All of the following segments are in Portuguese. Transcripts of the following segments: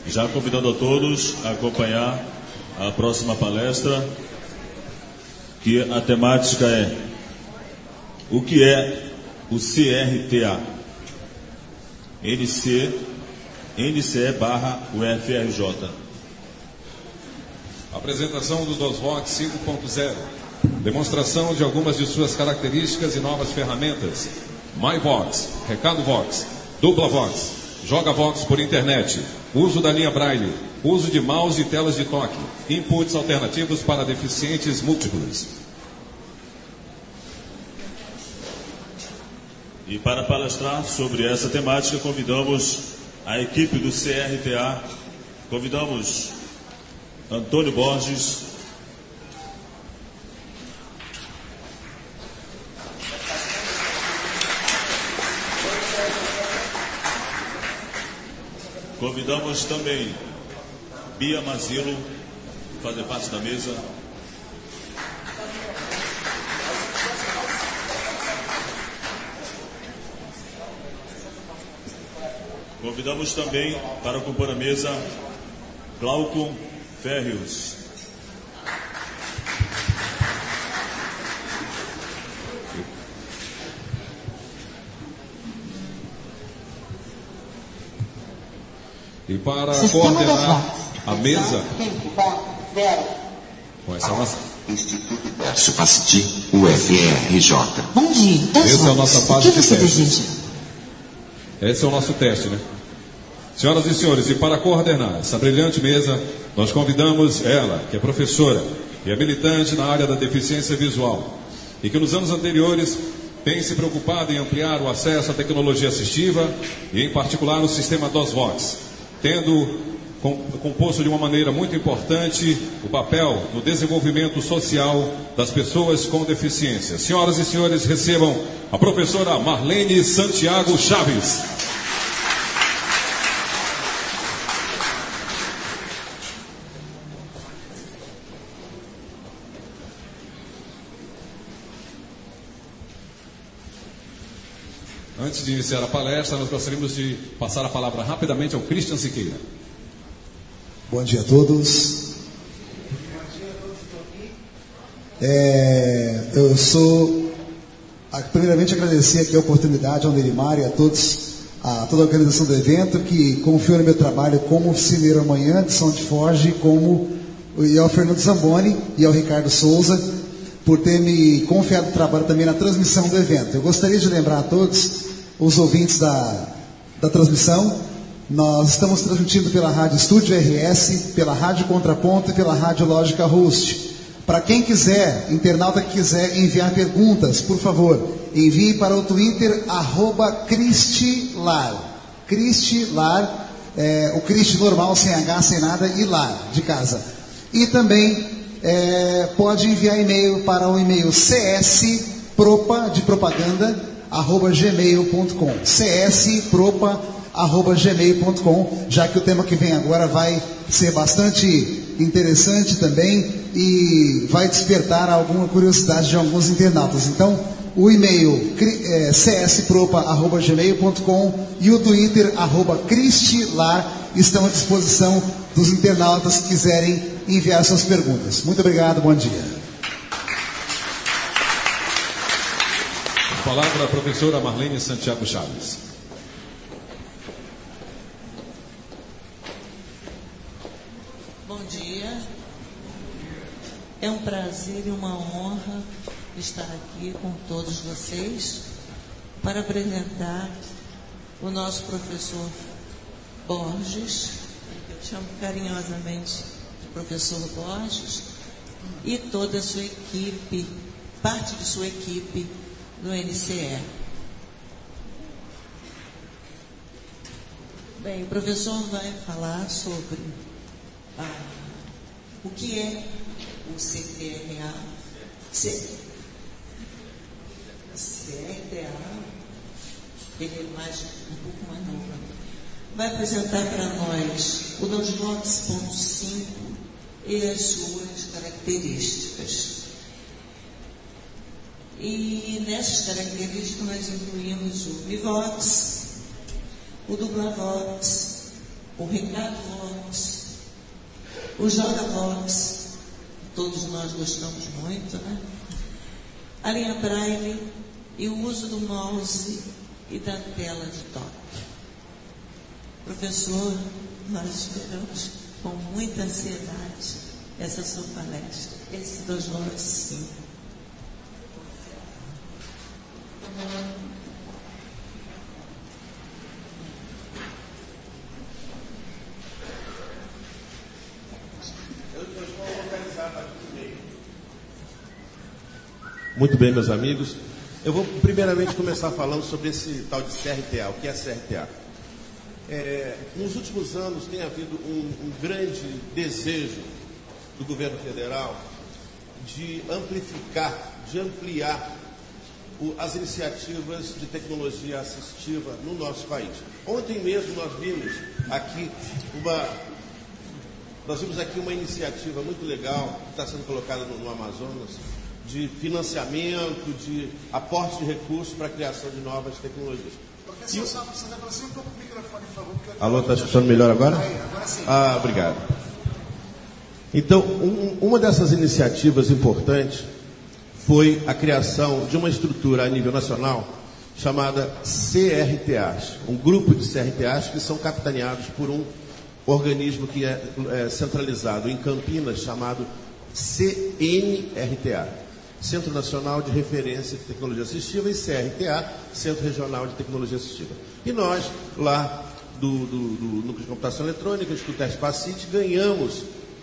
Já convidando a todos a acompanhar a próxima palestra, que a temática é: o que é o CRTA? NCE/UFRJ. Apresentação do DOSVox 5.0. Demonstração de algumas de suas características e novas ferramentas. MyVox, Recado Vox, Dupla Vox, Joga Vox por internet, uso da linha Braille, uso de mouse e telas de toque, inputs alternativos para deficientes múltiplos. E para palestrar sobre essa temática, convidamos a equipe do CRTA, convidamos Antônio Borges, convidamos também Bia Mazilo, fazer parte da mesa. Convidamos também para compor a mesa Glauco Ferrios. E para coordenar a mesa com essa nossa Instituto Décio Paciti, UFRJ. Bom dia. Essa é a nossa fase o que de você teste. deseja? Esse é o nosso teste, né? Senhoras e senhores, e para coordenar essa brilhante mesa, nós convidamos ela, que é professora e é militante na área da deficiência visual, e que nos anos anteriores tem se preocupado em ampliar o acesso à tecnologia assistiva e, em particular, o sistema DOSVox, tendo composto de uma maneira muito importante o papel no desenvolvimento social das pessoas com deficiência. Senhoras e senhores, recebam a professora Marlene Santiago Chaves. Antes de iniciar a palestra, nós gostaríamos de passar a palavra rapidamente ao Christian Siqueira. Bom dia a todos. Eu sou... Primeiramente, agradecer aqui a oportunidade ao Nerimar e a toda a organização do evento, que confiou no meu trabalho como oficineiro amanhã de São de Forge, e ao Fernando Zamboni e ao Ricardo Souza, por ter me confiado o trabalho também na transmissão do evento. Eu gostaria de lembrar a todos os ouvintes da transmissão. Nós estamos transmitindo pela Rádio Estúdio RS, pela Rádio Contraponto e pela Rádio Lógica Host. Para quem quiser, internauta que quiser enviar perguntas, por favor, envie para o Twitter @Cristilar. Cristilar, o Cristi normal, sem H, sem nada, e Lar, de casa. E também pode enviar e-mail para o e-mail cspropa, de propaganda, @gmail.com. cspropa@gmail.com, já que o tema que vem agora vai ser bastante interessante também e vai despertar alguma curiosidade de alguns internautas. Então, o e-mail cspropa@gmail.com e o Twitter @Cristilar estão à disposição dos internautas que quiserem enviar suas perguntas. Muito obrigado, bom dia. A palavra a professora Marlene Santiago Chaves. Bom dia. É um prazer e uma honra estar aqui com todos vocês para apresentar o nosso professor Borges, que eu chamo carinhosamente de professor Borges, e toda a sua equipe, parte de sua equipe do NCE. Bem, o professor vai falar sobre o que é o CRTA. CRTA, ele é um pouco mais novo. Vai apresentar para nós o DOSVox.5 e as suas características. E nessas características nós incluímos o MiVox, o DublaVox, o Ricardo Vox, o Joga Vox, todos nós gostamos muito, né? A linha Braille e o uso do mouse e da tela de toque. Professor, nós esperamos com muita ansiedade essa sua palestra, esse 2 votos sim. Muito bem, meus amigos. Eu vou primeiramente começar falando sobre esse tal de CRTA. O que é CRTA? Nos últimos anos tem havido um grande desejo do governo federal de ampliar as iniciativas de tecnologia assistiva no nosso país. Ontem mesmo nós vimos aqui uma iniciativa muito legal que está sendo colocada no Amazonas, de financiamento, de aporte de recursos para a criação de novas tecnologias. Professor, só você vai aproximar um pouco o microfone, por favor. Alô, está escutando melhor agora? Agora sim. Ah, obrigado. Então, uma dessas iniciativas importantes foi a criação de uma estrutura a nível nacional chamada CRTAs, um grupo de CRTAs que são capitaneados por um organismo que é centralizado em Campinas, chamado CNRTA. Centro Nacional de Referência de Tecnologia Assistiva, e CRTA, Centro Regional de Tecnologia Assistiva. E nós, lá do Núcleo de Computação Eletrônica, Instituto Espacite, ganhamos,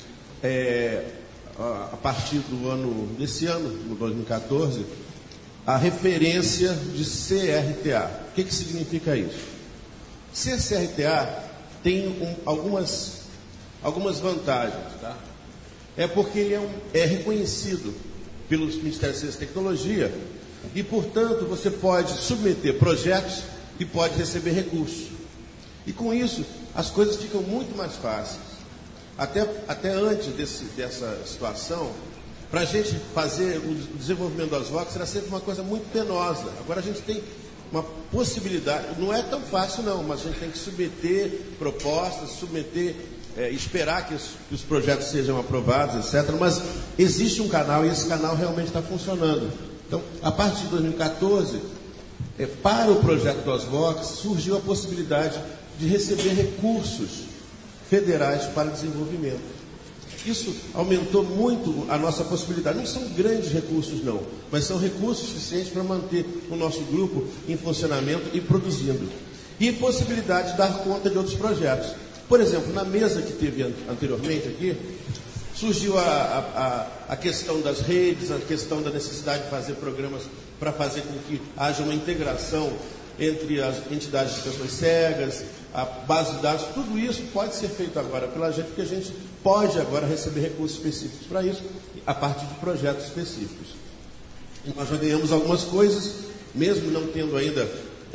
a partir desse ano, no 2014, a referência de CRTA. O que significa isso? Ser CRTA tem algumas vantagens, tá? É porque ele é reconhecido pelos Ministérios da Ciência e Tecnologia e, portanto, você pode submeter projetos e pode receber recursos. E com isso, as coisas ficam muito mais fáceis. Até antes dessa situação, para a gente fazer o desenvolvimento das VOX era sempre uma coisa muito penosa. Agora a gente tem uma possibilidade, não é tão fácil não, mas a gente tem que submeter propostas, esperar que os projetos sejam aprovados, etc. Mas existe um canal e esse canal realmente está funcionando. Então, a partir de 2014, para o projeto dos VOX, surgiu a possibilidade de receber recursos federais para desenvolvimento. Isso aumentou muito a nossa possibilidade. Não são grandes recursos, não, mas são recursos suficientes para manter o nosso grupo em funcionamento e produzindo. E possibilidade de dar conta de outros projetos. Por exemplo, na mesa que teve anteriormente aqui, surgiu a questão das redes, a questão da necessidade de fazer programas para fazer com que haja uma integração entre as entidades de pessoas cegas, a base de dados. Tudo isso pode ser feito agora pela gente, porque a gente pode agora receber recursos específicos para isso, a partir de projetos específicos. E nós já ganhamos algumas coisas, mesmo não tendo ainda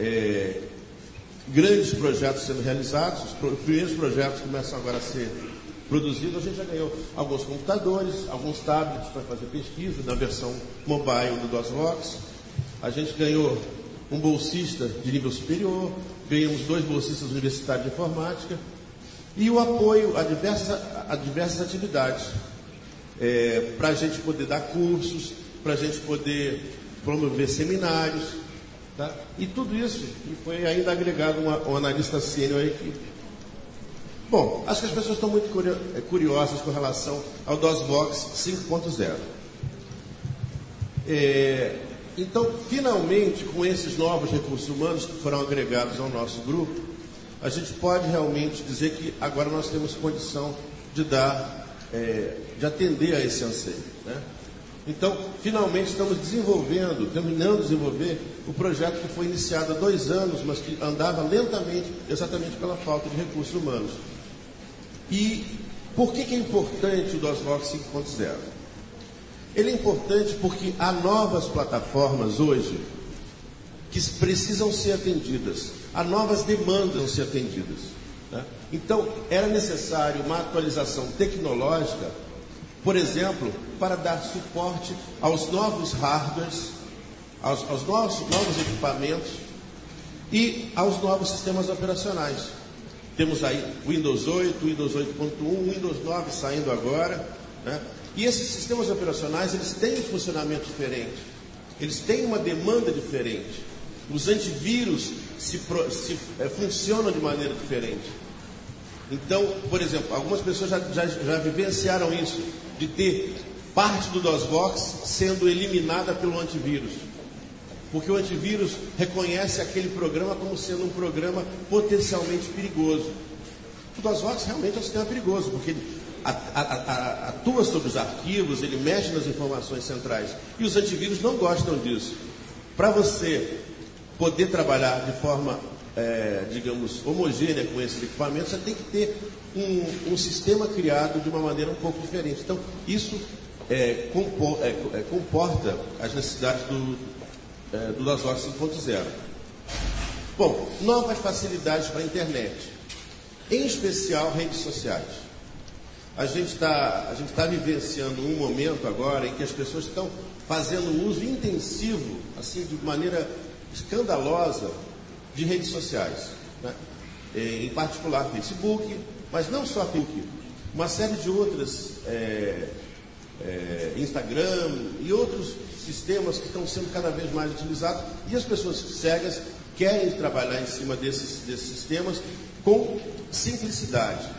grandes projetos sendo realizados. Os primeiros projetos começam agora a ser produzidos. A gente já ganhou alguns computadores, alguns tablets para fazer pesquisa na versão mobile do DOSVOX. A gente ganhou um bolsista de nível superior, ganhamos 2 bolsistas universitários de informática e o apoio a diversas atividades, para a gente poder dar cursos, para a gente poder promover seminários, tá? E tudo isso, e foi ainda agregado um analista sênior aí que... Bom, acho que as pessoas estão muito curiosas com relação ao DOSVOX 5.0. Então, finalmente, com esses novos recursos humanos que foram agregados ao nosso grupo, a gente pode realmente dizer que agora nós temos condição de de atender a esse anseio, né? Então, finalmente estamos terminando de desenvolver o projeto que foi iniciado há 2 anos, mas que andava lentamente, exatamente pela falta de recursos humanos. E por que é importante o DOSVOX 5.0? Ele é importante porque há novas plataformas hoje que precisam ser atendidas, há novas demandas a ser atendidas, né? Então, era necessário uma atualização tecnológica, por exemplo, para dar suporte aos novos hardwares, aos novos equipamentos e aos novos sistemas operacionais. Temos aí o Windows 8, o Windows 8.1, o Windows 9 saindo agora, né? E esses sistemas operacionais, eles têm um funcionamento diferente, eles têm uma demanda diferente. Os antivírus funcionam de maneira diferente. Então, por exemplo, algumas pessoas já vivenciaram isso, de ter parte do DOSBox sendo eliminada pelo antivírus. Porque o antivírus reconhece aquele programa como sendo um programa potencialmente perigoso. O DOSBox realmente é um sistema perigoso, porque ele atua sobre os arquivos, ele mexe nas informações centrais. E os antivírus não gostam disso. Para você poder trabalhar de forma, digamos, homogênea com esses equipamentos, você tem que ter um sistema criado de uma maneira um pouco diferente. Então, isso comporta as necessidades do DOSBox 5.0. Bom, novas facilidades para a internet, em especial redes sociais. A gente está vivenciando um momento agora em que as pessoas estão fazendo uso intensivo, assim, de maneira escandalosa, de redes sociais, né? Em particular Facebook, mas não só Facebook, uma série de outras, Instagram e outros sistemas que estão sendo cada vez mais utilizados, e as pessoas cegas querem trabalhar em cima desses sistemas com simplicidade.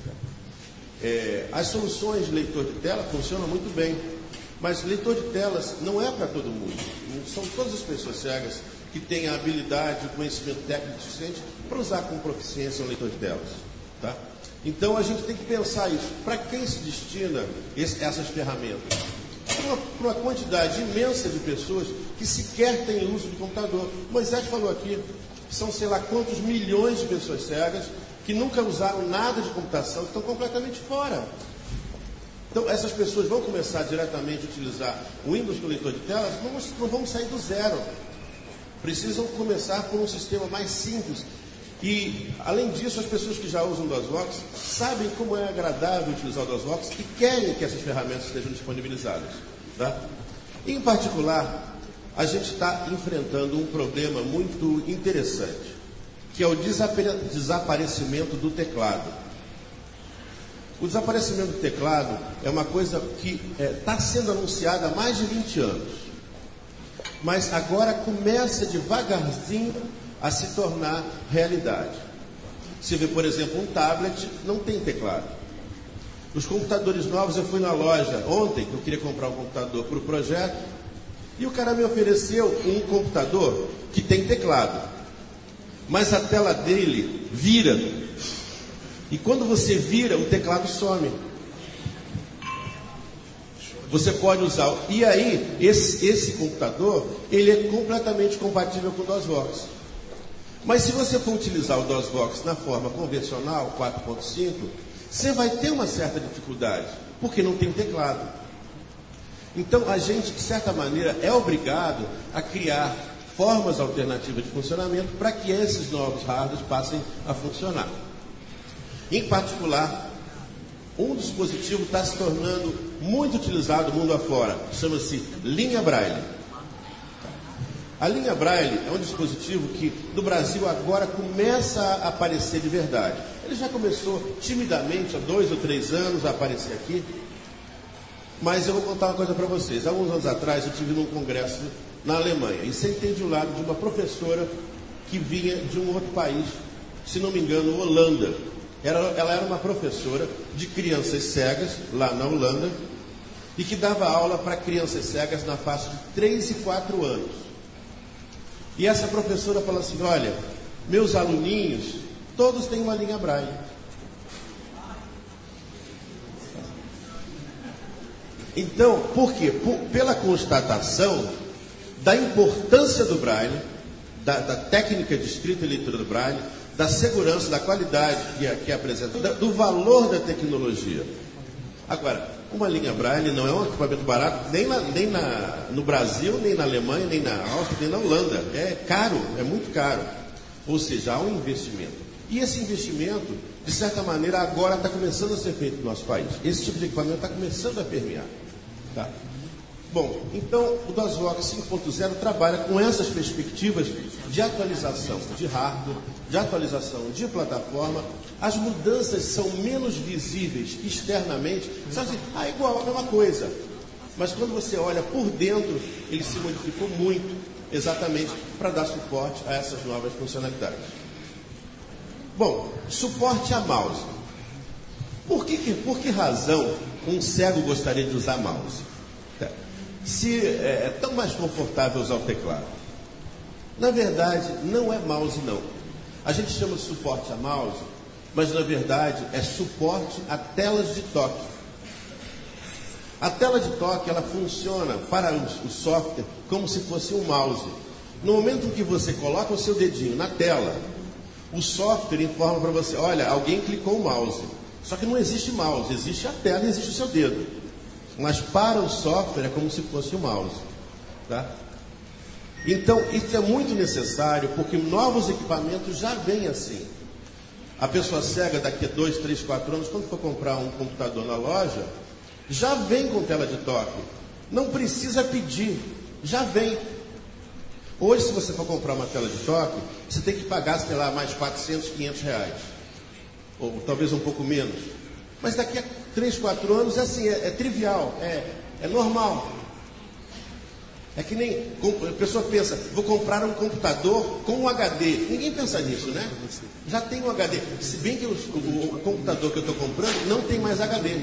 As soluções de leitor de tela funcionam muito bem, mas leitor de telas não é para todo mundo. Não são todas as pessoas cegas que têm a habilidade, o conhecimento técnico suficiente para usar com proficiência um leitor de telas, tá? Então a gente tem que pensar isso. Para quem se destina essas ferramentas? Para uma quantidade imensa de pessoas que sequer têm uso de computador. O Moisés falou aqui, são sei lá quantos milhões de pessoas cegas que nunca usaram nada de computação, que estão completamente fora. Então, essas pessoas vão começar diretamente a utilizar o Windows com leitor de telas, não vão sair do zero. Precisam começar por um sistema mais simples. E, além disso, as pessoas que já usam o DOSBox sabem como é agradável utilizar o DOSBox e querem que essas ferramentas estejam disponibilizadas, tá? Em particular, a gente está enfrentando um problema muito interessante, que é o desaparecimento do teclado. O desaparecimento do teclado é uma coisa que está sendo anunciada há mais de 20 anos. Mas agora começa devagarzinho a se tornar realidade. Você vê, por exemplo, um tablet não tem teclado. Os computadores novos, eu fui na loja ontem, que eu queria comprar um computador para o projeto, e o cara me ofereceu um computador que tem teclado. Mas a tela dele vira. E quando você vira, o teclado some. Você pode usar. E aí, esse computador, ele é completamente compatível com o DOSBox. Mas se você for utilizar o DOSBox na forma convencional, 4.5, você vai ter uma certa dificuldade, porque não tem teclado. Então, a gente, de certa maneira, é obrigado a criar formas alternativas de funcionamento para que esses novos hardwares passem a funcionar. Em particular, um dispositivo está se tornando muito utilizado mundo afora, chama-se linha Braille. A linha Braille é um dispositivo que no Brasil agora começa a aparecer de verdade. Ele já começou timidamente há 2 ou 3 anos a aparecer aqui, mas eu vou contar uma coisa para vocês. Há uns anos atrás eu estive num congresso na Alemanha e sentei de um lado de uma professora que vinha de um outro país, se não me engano, Holanda. Ela era uma professora de crianças cegas lá na Holanda e que dava aula para crianças cegas na faixa de 3 e 4 anos. E essa professora falou assim: olha, meus aluninhos, todos têm uma linha Braille. Então, por quê? Pela constatação da importância do Braille, da técnica de escrita e leitura do Braille, da segurança, da qualidade que apresenta, do valor da tecnologia. Agora, uma linha Braille não é um equipamento barato, nem no Brasil, nem na Alemanha, nem na Áustria, nem na Holanda. É caro, é muito caro. Ou seja, há um investimento. E esse investimento, de certa maneira, agora está começando a ser feito no nosso país. Esse tipo de equipamento está começando a permear. Tá? Bom, então o DOSBox 5.0 trabalha com essas perspectivas de atualização de hardware, de atualização de plataforma as mudanças são menos visíveis externamente. Sabe assim, igual, a mesma coisa. Mas quando você olha por dentro, ele se modificou muito, exatamente para dar suporte a essas novas funcionalidades. Bom, suporte a mouse. Por que razão um cego gostaria de usar mouse? Se é tão mais confortável usar o teclado. Na verdade, não é mouse não. A gente chama de suporte a mouse, mas na verdade é suporte a telas de toque. A tela de toque, ela funciona para o software como se fosse um mouse. No momento em que você coloca o seu dedinho na tela, o software informa para você, olha, alguém clicou o mouse. Só que não existe mouse, existe a tela e existe o seu dedo. Mas para o software é como se fosse um mouse. Tá? Então, isso é muito necessário, porque novos equipamentos já vêm assim. A pessoa cega daqui a 2, 3, 4 anos, quando for comprar um computador na loja, já vem com tela de toque. Não precisa pedir, já vem. Hoje, se você for comprar uma tela de toque, você tem que pagar, sei lá, mais 400, 500 reais. Ou talvez um pouco menos. Mas daqui a 3, 4 anos é assim, é trivial, é normal. É que nem a pessoa pensa, vou comprar um computador com um HD. Ninguém pensa nisso, né? Já tem um HD. Se bem que o computador que eu estou comprando não tem mais HD.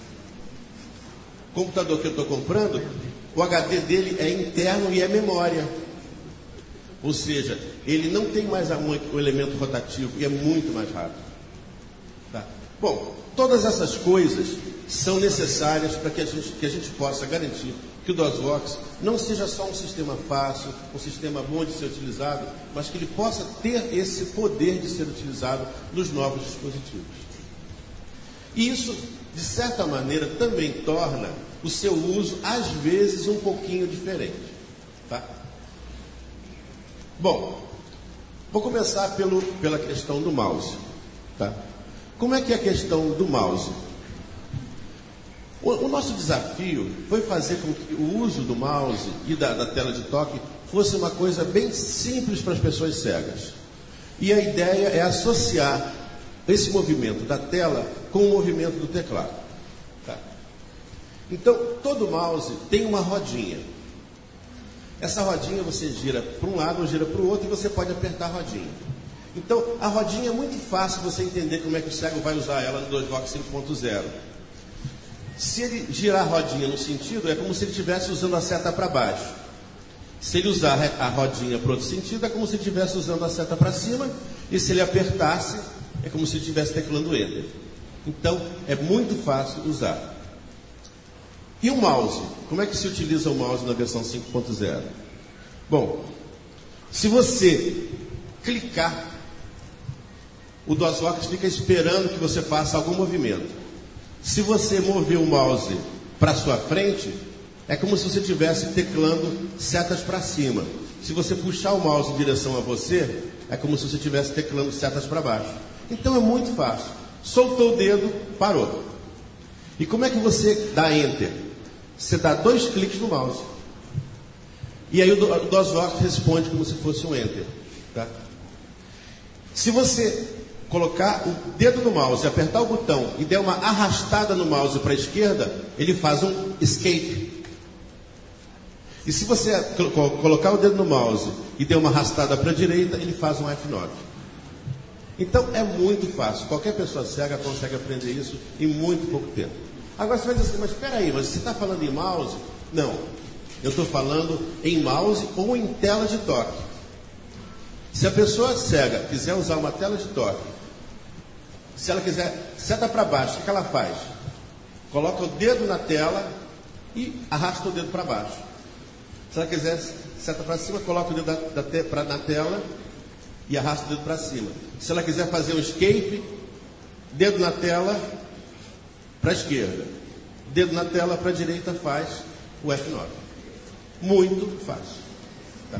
O computador que eu estou comprando, o HD dele é interno e é memória. Ou seja, ele não tem mais o elemento rotativo e é muito mais rápido. Tá? Bom, todas essas coisas são necessárias para que a gente possa garantir que o DOSVox não seja só um sistema fácil, um sistema bom de ser utilizado, mas que ele possa ter esse poder de ser utilizado nos novos dispositivos. E isso, de certa maneira, também torna o seu uso, às vezes, um pouquinho diferente. Tá? Bom, vou começar pela questão do mouse. Tá? Como é que é a questão do mouse? O nosso desafio foi fazer com que o uso do mouse e da tela de toque fosse uma coisa bem simples para as pessoas cegas. E a ideia é associar esse movimento da tela com o movimento do teclado. Tá? Então, todo mouse tem uma rodinha. Essa rodinha você gira para um lado ou gira para o outro e você pode apertar a rodinha. Então, a rodinha é muito fácil você entender como é que o cego vai usar ela no DOSVox 5.0. Se ele girar a rodinha no sentido, é como se ele estivesse usando a seta para baixo. Se ele usar a rodinha para outro sentido, é como se ele estivesse usando a seta para cima. E se ele apertasse, é como se ele estivesse teclando Enter. Então, é muito fácil usar. E o mouse? Como é que se utiliza o mouse na versão 5.0? Bom, se você clicar, o DOSVox fica esperando que você faça algum movimento. Se você mover o mouse para sua frente, é como se você estivesse teclando setas para cima. Se você puxar o mouse em direção a você, é como se você estivesse teclando setas para baixo. Então é muito fácil. Soltou o dedo, parou. E como é que você dá Enter? Você dá 2 cliques no mouse. E aí o DOSVox responde como se fosse um Enter. Tá? Se você colocar o dedo no mouse, apertar o botão e der uma arrastada no mouse para a esquerda, ele faz um Escape. E se você colocar o dedo no mouse e der uma arrastada para a direita, ele faz um F9. Então é muito fácil. Qualquer pessoa cega consegue aprender isso em muito pouco tempo. Agora você vai dizer assim, mas espera aí, mas você está falando em mouse? Não, eu estou falando em mouse ou em tela de toque. Se a pessoa cega quiser usar uma tela de toque, se ela quiser seta para baixo, o que ela faz? Coloca o dedo na tela e arrasta o dedo para baixo. Se ela quiser seta para cima, coloca o dedo na tela e arrasta o dedo para cima. Se ela quiser fazer um escape, dedo na tela para a esquerda, dedo na tela para a direita, faz o F9. Muito fácil. Tá?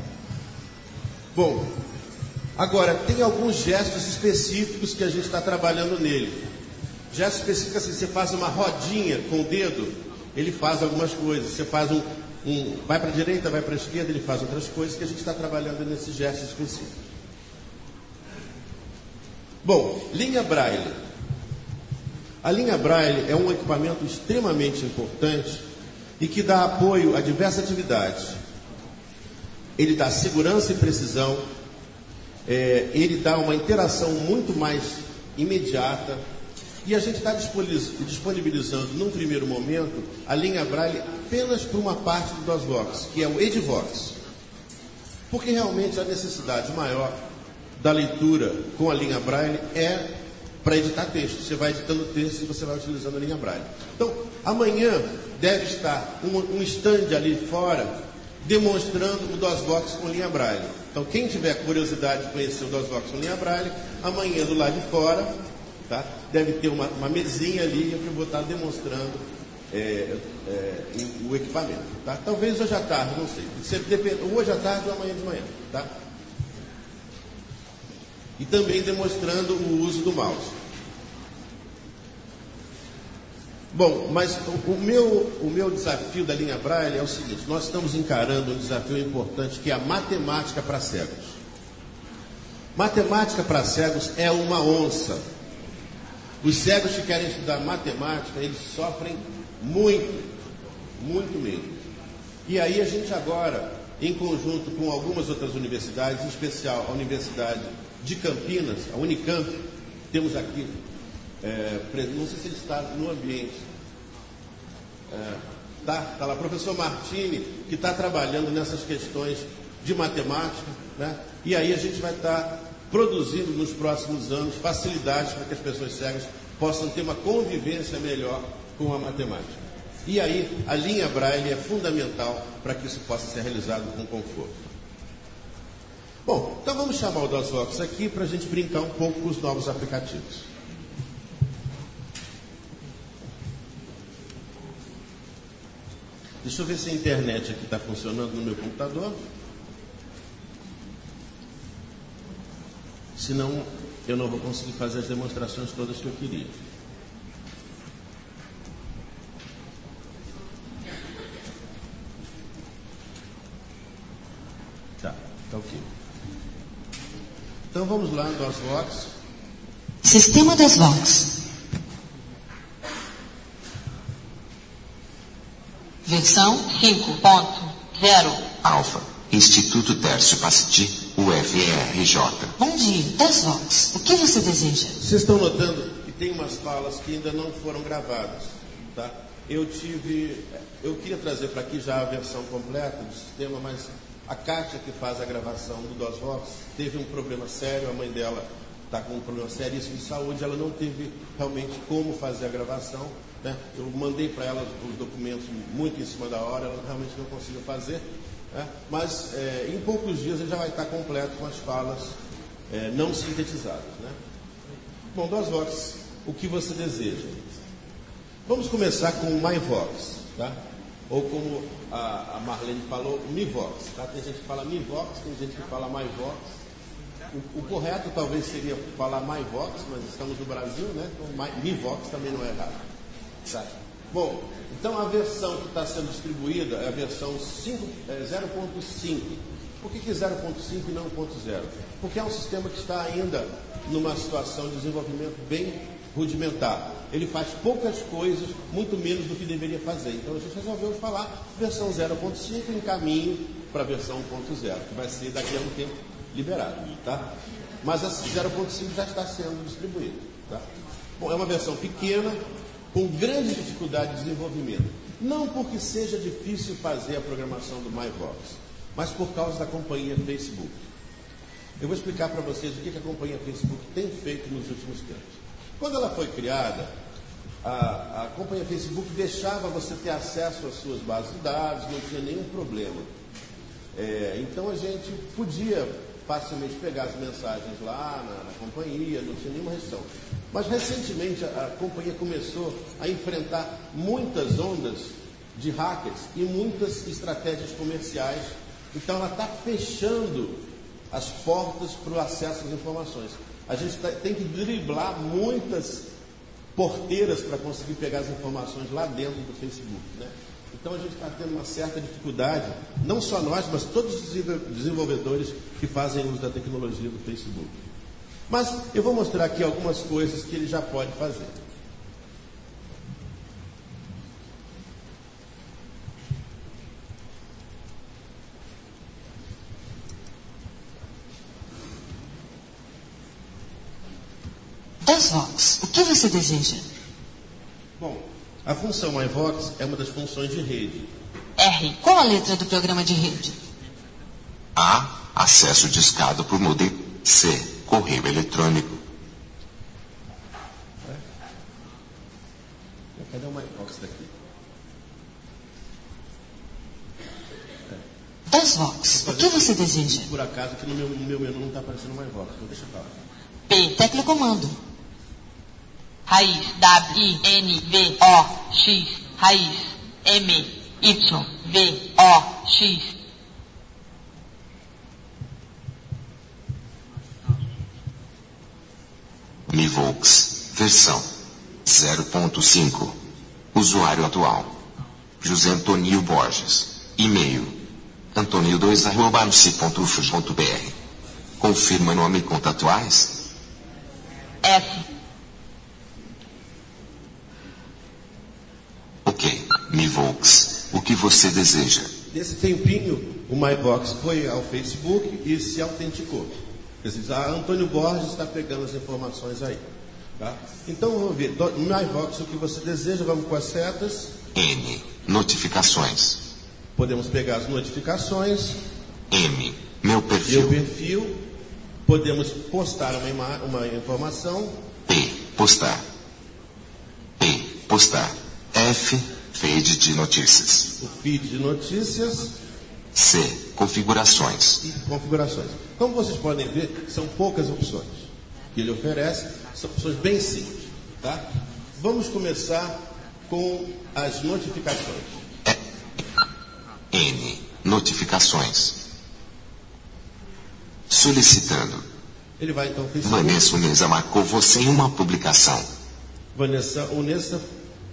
Bom, agora, tem alguns gestos específicos que a gente está trabalhando nele. Gestos específicos assim, você faz uma rodinha com o dedo, ele faz algumas coisas. Você faz vai para a direita, vai para a esquerda, ele faz outras coisas que a gente está trabalhando nesses gestos específicos. Bom, linha Braille. A linha Braille é um equipamento extremamente importante e que dá apoio a diversas atividades. Ele dá segurança e precisão, ele dá uma interação muito mais imediata, e a gente está disponibilizando, num primeiro momento, a linha Braille apenas para uma parte do DOSVox, que é o Edvox. Porque realmente a necessidade maior da leitura com a linha Braille é para editar texto. Você vai editando texto e você vai utilizando a linha Braille. Então, amanhã deve estar um stand ali fora demonstrando o DOSVox com linha Braille. Então, quem tiver curiosidade de conhecer o DOSVox com linha Braille, amanhã do lado de fora, tá, deve ter uma mesinha ali para eu vou estar demonstrando o equipamento. Tá? Talvez hoje à tarde, não sei. Depende, hoje à tarde ou amanhã de manhã. Tá? E também demonstrando o uso do mouse. Bom, mas o meu desafio da linha Braille é o seguinte: nós estamos encarando um desafio importante, que é a matemática para cegos. Matemática para cegos é uma onça. Os cegos que querem estudar matemática, eles sofrem muito, muito mesmo. E aí a gente agora, em conjunto com algumas outras universidades, em especial a Universidade de Campinas, a Unicamp, temos aqui, não sei se ele está no ambiente, tá lá, professor Martini, que está trabalhando nessas questões de matemática, né? E aí a gente vai estar produzindo nos próximos anos facilidades para que as pessoas cegas possam ter uma convivência melhor com a matemática. E aí a linha Braille é fundamental para que isso possa ser realizado com conforto. Bom, então vamos chamar o DOSVox aqui para a gente brincar um pouco com os novos aplicativos. Deixa eu ver se a internet aqui está funcionando no meu computador. Senão eu não vou conseguir fazer as demonstrações todas que eu queria. Tá ok. Então vamos lá, DOSVox. Sistema DOSVox. Versão 5.0. Alfa. Instituto Tércio Passetti, UFRJ. Bom dia, DOSVox. O que você deseja? Vocês estão notando que tem umas falas que ainda não foram gravadas, tá? Eu queria trazer para aqui já a versão completa do sistema, mas a Kátia, que faz a gravação do DOSVox, teve um problema sério, a mãe dela está com um problema seríssimo de saúde, ela não teve realmente como fazer a gravação, né? Eu mandei para ela os documentos muito em cima da hora, ela realmente não conseguiu fazer, né? Mas em poucos dias ele já vai estar completo com as falas não sintetizadas, né? Bom, DOSVox, o que você deseja? Vamos começar com o MyVox, tá? Ou como a Marlene falou, MiVox, tá? Tem gente que fala MiVox, tem gente que fala MyVox. O correto talvez seria falar MyVox, mas estamos no Brasil, né? Então MiVox também não é errado. Tá? Bom, então a versão que está sendo distribuída é a versão 0.5. Por que 0.5 e não 1.0? Porque é um sistema que está ainda numa situação de desenvolvimento bem rudimentar. Ele faz poucas coisas, muito menos do que deveria fazer. Então a gente resolveu falar versão 0.5 em caminho para a versão 1.0, que vai ser daqui a um tempo liberado, tá? Mas a 0.5 já está sendo distribuído, tá? Bom, é uma versão pequena, com grande dificuldade de desenvolvimento. Não porque seja difícil fazer a programação do MyVox, mas por causa da companhia Facebook. Eu vou explicar para vocês o que a companhia Facebook tem feito nos últimos tempos. Quando ela foi criada, a companhia Facebook deixava você ter acesso às suas bases de dados, não tinha nenhum problema. Então a gente podia facilmente pegar as mensagens lá na companhia, não tinha nenhuma restrição. Mas recentemente a companhia começou a enfrentar muitas ondas de hackers e muitas estratégias comerciais. Então ela está fechando as portas para o acesso às informações. A gente tem que driblar muitas porteiras para conseguir pegar as informações lá dentro do Facebook, né? Então a gente está tendo uma certa dificuldade, não só nós, mas todos os desenvolvedores que fazem uso da tecnologia do Facebook. Mas eu vou mostrar aqui algumas coisas que ele já pode fazer. DOSVox, o que você deseja? Bom, a função MyVox é uma das funções de rede. R, qual a letra do programa de rede? A. Acesso discado por modem. C. Correio eletrônico. Cadê o MyVox daqui? DOSVox, o que você deseja? Por acaso aqui no meu menu não está aparecendo MyVox, então deixa eu falar. P, tecla comando. Raiz, W, I, N, V, O, X, raiz, M, Y, V, O, X. MyVox. Versão 0.5. Usuário atual: José Antônio Borges. E-mail: antonio2@uc.uf.br. Confirma nome e conta atuais. F. Ok. MyVox. O que você deseja? Nesse tempinho, o MyVox foi ao Facebook e se autenticou. Quer dizer, a Antônio Borges está pegando as informações aí. Tá? Então, vamos ver. MyVox, o que você deseja, vamos com as setas. N. Notificações. Podemos pegar as notificações. M. Meu perfil. Meu perfil. Podemos postar uma informação. P. Postar. P. Postar. F. Feed de notícias. O feed de notícias. C. Configurações. E configurações. Como vocês podem ver, são poucas opções que ele oferece. São opções bem simples. Tá? Vamos começar com as notificações. N. Notificações. Solicitando. Ele vai então Facebook. Vanessa Uneza marcou você em uma publicação. Vanessa Uneza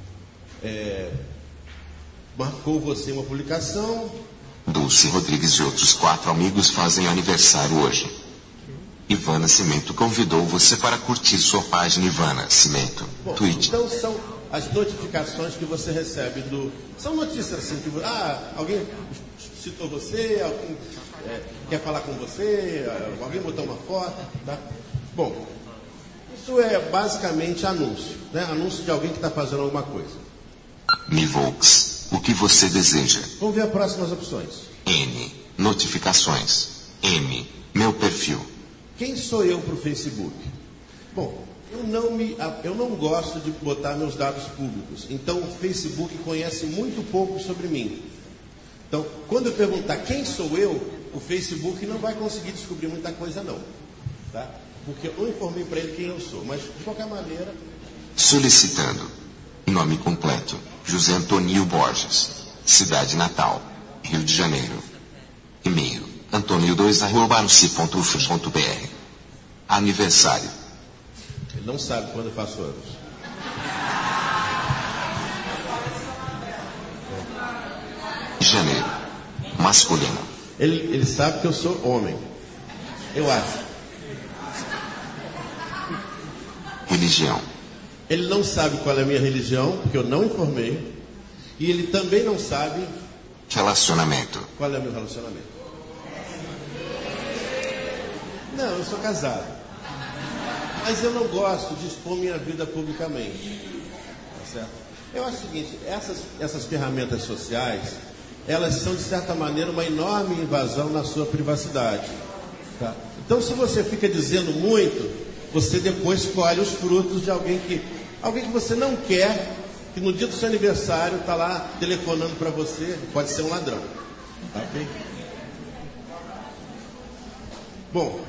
marcou você em uma publicação. Dulce Rodrigues e outros 4 amigos fazem aniversário hoje. Ivan Nascimento convidou você para curtir sua página. Ivan Nascimento. Bom, Tweet. então são as notificações que você recebe do... São notícias assim que... alguém citou você, alguém quer falar com você, alguém botou uma foto, tá? Bom, isso é basicamente anúncio, né? Anúncio de alguém que está fazendo alguma coisa. MyVox. O que você deseja? Vamos ver as próximas opções. N. Notificações. M. Meu perfil. Quem sou eu para o Facebook? Bom, eu não gosto de botar meus dados públicos. Então, o Facebook conhece muito pouco sobre mim. Então, quando eu perguntar quem sou eu, o Facebook não vai conseguir descobrir muita coisa, não. Tá? Porque eu não informei para ele quem eu sou. Mas, de qualquer maneira... Solicitando. Nome completo: José Antônio Borges. Cidade natal: Rio de Janeiro. E-mail: antonio2@uc.uf.br. Aniversário: Ele não sabe quando eu faço anos. Janeiro. Masculino. Ele sabe que eu sou homem. Eu acho. Religião: Ele não sabe qual é a minha religião, porque eu não informei. E ele também não sabe relacionamento: qual é o meu relacionamento. Não, eu sou casado. Mas eu não gosto de expor minha vida publicamente. Tá certo? Eu acho o seguinte, essas ferramentas sociais, elas são, de certa maneira, uma enorme invasão na sua privacidade. Tá? Então, se você fica dizendo muito, você depois colhe os frutos de alguém que você não quer, que no dia do seu aniversário está lá telefonando para você, pode ser um ladrão. Tá, ok? Bom.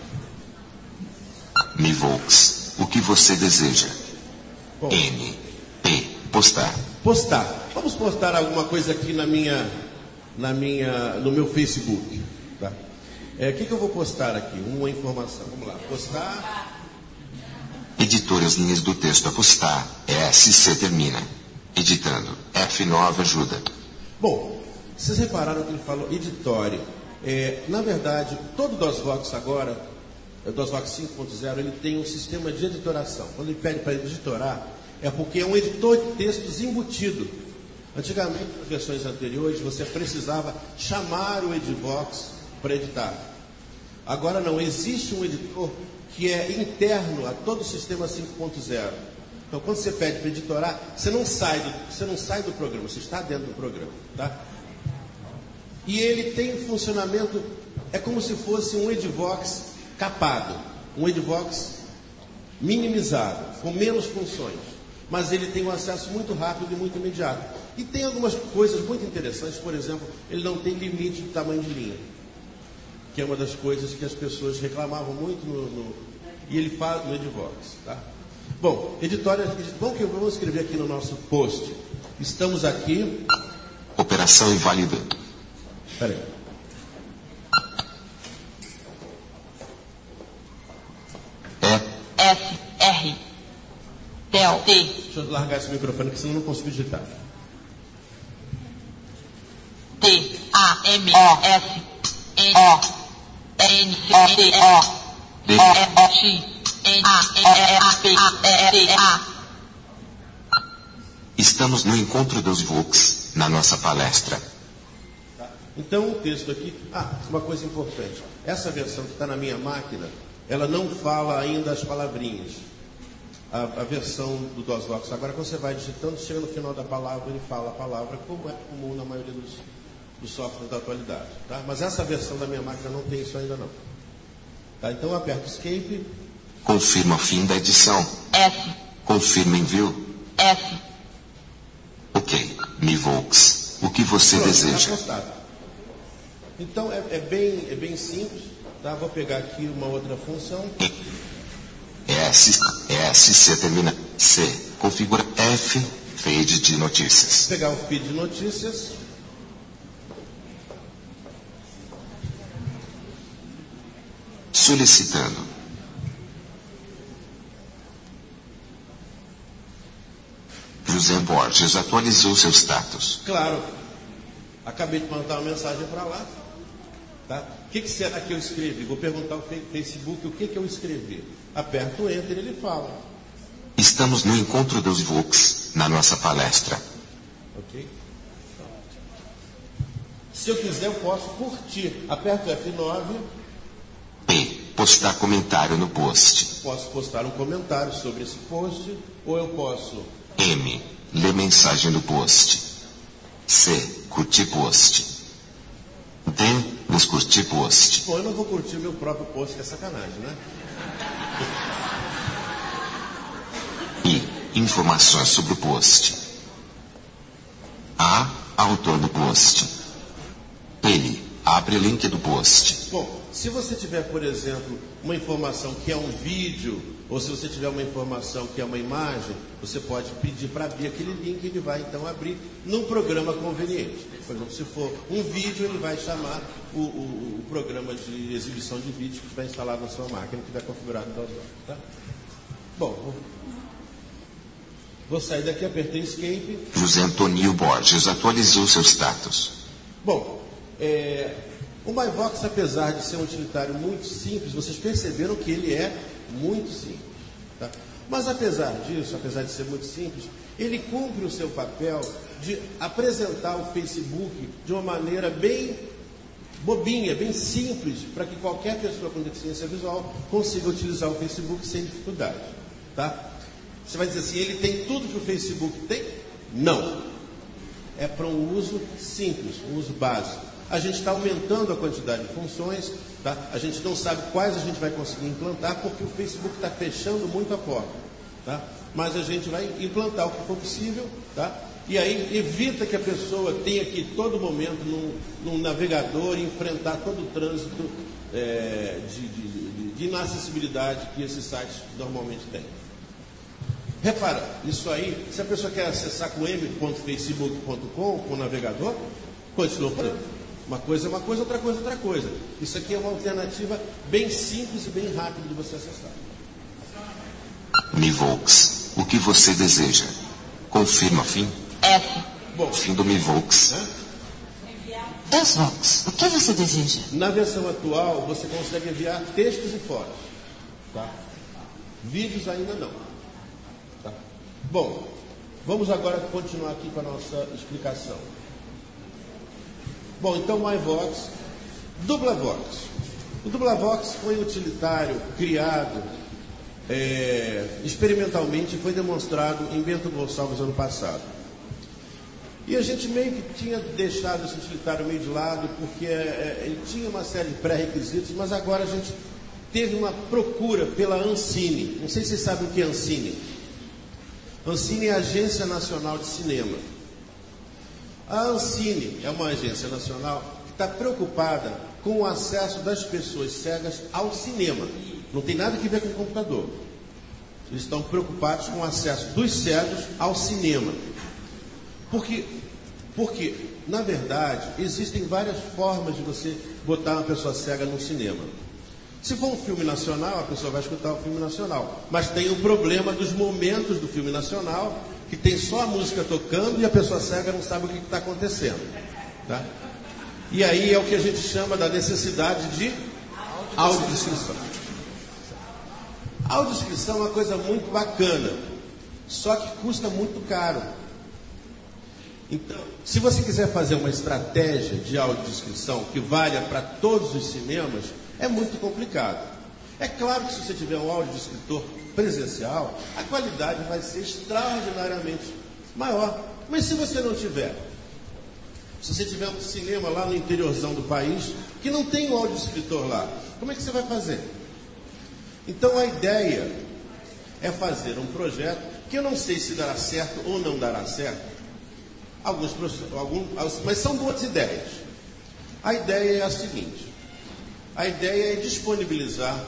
MyVox. O que você deseja? Bom. N. P. Postar. Postar. Vamos postar alguma coisa aqui no meu Facebook. Tá? O que eu vou postar aqui? Uma informação. Vamos lá. Postar. Editor as linhas do texto a postar. SC termina. Editando. F9 ajuda. Bom, vocês repararam que ele falou editore. Na verdade, todo DOSVox agora o DOSVOX 5.0, ele tem um sistema de editoração. Quando ele pede para editorar, é porque é um editor de textos embutido. Antigamente, nas versões anteriores, você precisava chamar o Edivox para editar. Agora não, existe um editor que é interno a todo o sistema 5.0. Então, quando você pede para editorar, você não sai do programa, você está dentro do programa. Tá? E ele tem um funcionamento, é como se fosse um Edivox capado, um Edivox minimizado, com menos funções. Mas ele tem um acesso muito rápido e muito imediato. E tem algumas coisas muito interessantes, por exemplo, ele não tem limite de tamanho de linha, que é uma das coisas que as pessoas reclamavam muito e ele fala no Edivox. Tá? Bom, vamos escrever aqui no nosso post. Estamos aqui. Operação inválida. Espera aí. SR Del T. Deixa eu largar esse microfone, porque senão eu não consigo digitar. T A M O S N O N C T O D E O X N A E P A T A. Estamos no encontro dos Vox, na nossa palestra. Então, o texto aqui... uma coisa importante. Essa versão que está na minha máquina, ela não fala ainda as palavrinhas. A versão do DOSVOX. Agora, quando você vai digitando, chega no final da palavra, ele fala a palavra, como é comum na maioria dos softwares da atualidade. Tá? Mas essa versão da minha máquina não tem isso ainda não. Tá? Então, eu aperto Escape. Confirma o fim da edição. S. Confirma envio. S. Ok. Mivox. O que você deseja? Tá. Então, é bem simples. Tá? Vou pegar aqui uma outra função. C termina. C. Configura. F. Feed de notícias. Vou pegar o feed de notícias. Solicitando. José Borges atualizou seu status. Claro. Acabei de mandar uma mensagem para lá. Tá? O que será que eu escrevi? Vou perguntar ao Facebook o que eu escrevi. Aperto o Enter e ele fala. Estamos no encontro dos Vox, na nossa palestra. Ok? Se eu quiser, eu posso curtir. Aperto F9. P. Postar comentário no post. Posso postar um comentário sobre esse post. Ou eu posso... M. Ler mensagem do post. C. Curtir post. D. Descurtir post. Bom, eu não vou curtir o meu próprio post, que é sacanagem, né? I. Informações sobre o post. A. Autor do post. Ele. Abre link do post. Bom, se você tiver, por exemplo, uma informação que é um vídeo, ou se você tiver uma informação que é uma imagem, você pode pedir para abrir aquele link e ele vai então abrir num programa conveniente. Por exemplo, se for um vídeo, ele vai chamar o programa de exibição de vídeo que estiver instalado na sua máquina, que estiver configurado no DOSVOX. Tá? Bom, vou sair daqui, apertei Escape. José Antônio Borges atualizou seu status. Bom, o MyVox, apesar de ser um utilitário muito simples, vocês perceberam que ele é muito simples. Tá? Mas apesar disso, apesar de ser muito simples, ele cumpre o seu papel de apresentar o Facebook de uma maneira bem bobinha, bem simples, para que qualquer pessoa com deficiência visual consiga utilizar o Facebook sem dificuldade. Tá? Você vai dizer assim, ele tem tudo que o Facebook tem? Não. É para um uso simples, um uso básico. A gente está aumentando a quantidade de funções, tá? A gente não sabe quais a gente vai conseguir implantar, porque o Facebook está fechando muito a porta. Tá? Mas a gente vai implantar o que for possível, tá? E aí evita que a pessoa tenha que, todo momento, num navegador, enfrentar todo o trânsito de inacessibilidade que esses sites normalmente têm. Repara, isso aí, se a pessoa quer acessar com m.facebook.com, com o navegador, continua por aí. Uma coisa é uma coisa, outra coisa é outra coisa. Isso aqui é uma alternativa bem simples e bem rápida de você acessar. Mivox, o que você deseja? Confirma fim? F. Bom, Fim do Mivox. DOSVOX, o que você deseja? Na versão atual, você consegue enviar textos e fotos. Tá? Vídeos ainda não. Tá? Bom, vamos agora continuar aqui com a nossa explicação. Bom, então o iVox, DublaVox. O DublaVox foi um utilitário criado experimentalmente, foi demonstrado em Bento Gonçalves ano passado. E a gente meio que tinha deixado esse utilitário meio de lado, porque ele tinha uma série de pré-requisitos, mas agora a gente teve uma procura pela Ancine. Não sei se vocês sabem o que é Ancine. Ancine é a Agência Nacional de Cinema. A Ancine é uma agência nacional que está preocupada com o acesso das pessoas cegas ao cinema. Não tem nada a ver com o computador. Eles estão preocupados com o acesso dos cegos ao cinema. Porque, na verdade, existem várias formas de você botar uma pessoa cega no cinema. Se for um filme nacional, a pessoa vai escutar o filme nacional. Mas tem o problema dos momentos do filme nacional, que tem só a música tocando e a pessoa cega não sabe o que está acontecendo. Tá? E aí é o que a gente chama da necessidade de audiodescrição. A audiodescrição é uma coisa muito bacana, só que custa muito caro. Então, se você quiser fazer uma estratégia de audiodescrição que valha para todos os cinemas, é muito complicado. É claro que se você tiver um audiodescritor presencial, a qualidade vai ser extraordinariamente maior. Mas se você não tiver, se você tiver um cinema lá no interiorzão do país, que não tem um audiodescritor lá, como é que você vai fazer? Então a ideia é fazer um projeto que eu não sei se dará certo ou não dará certo, mas são boas ideias. A ideia é a seguinte: a ideia é disponibilizar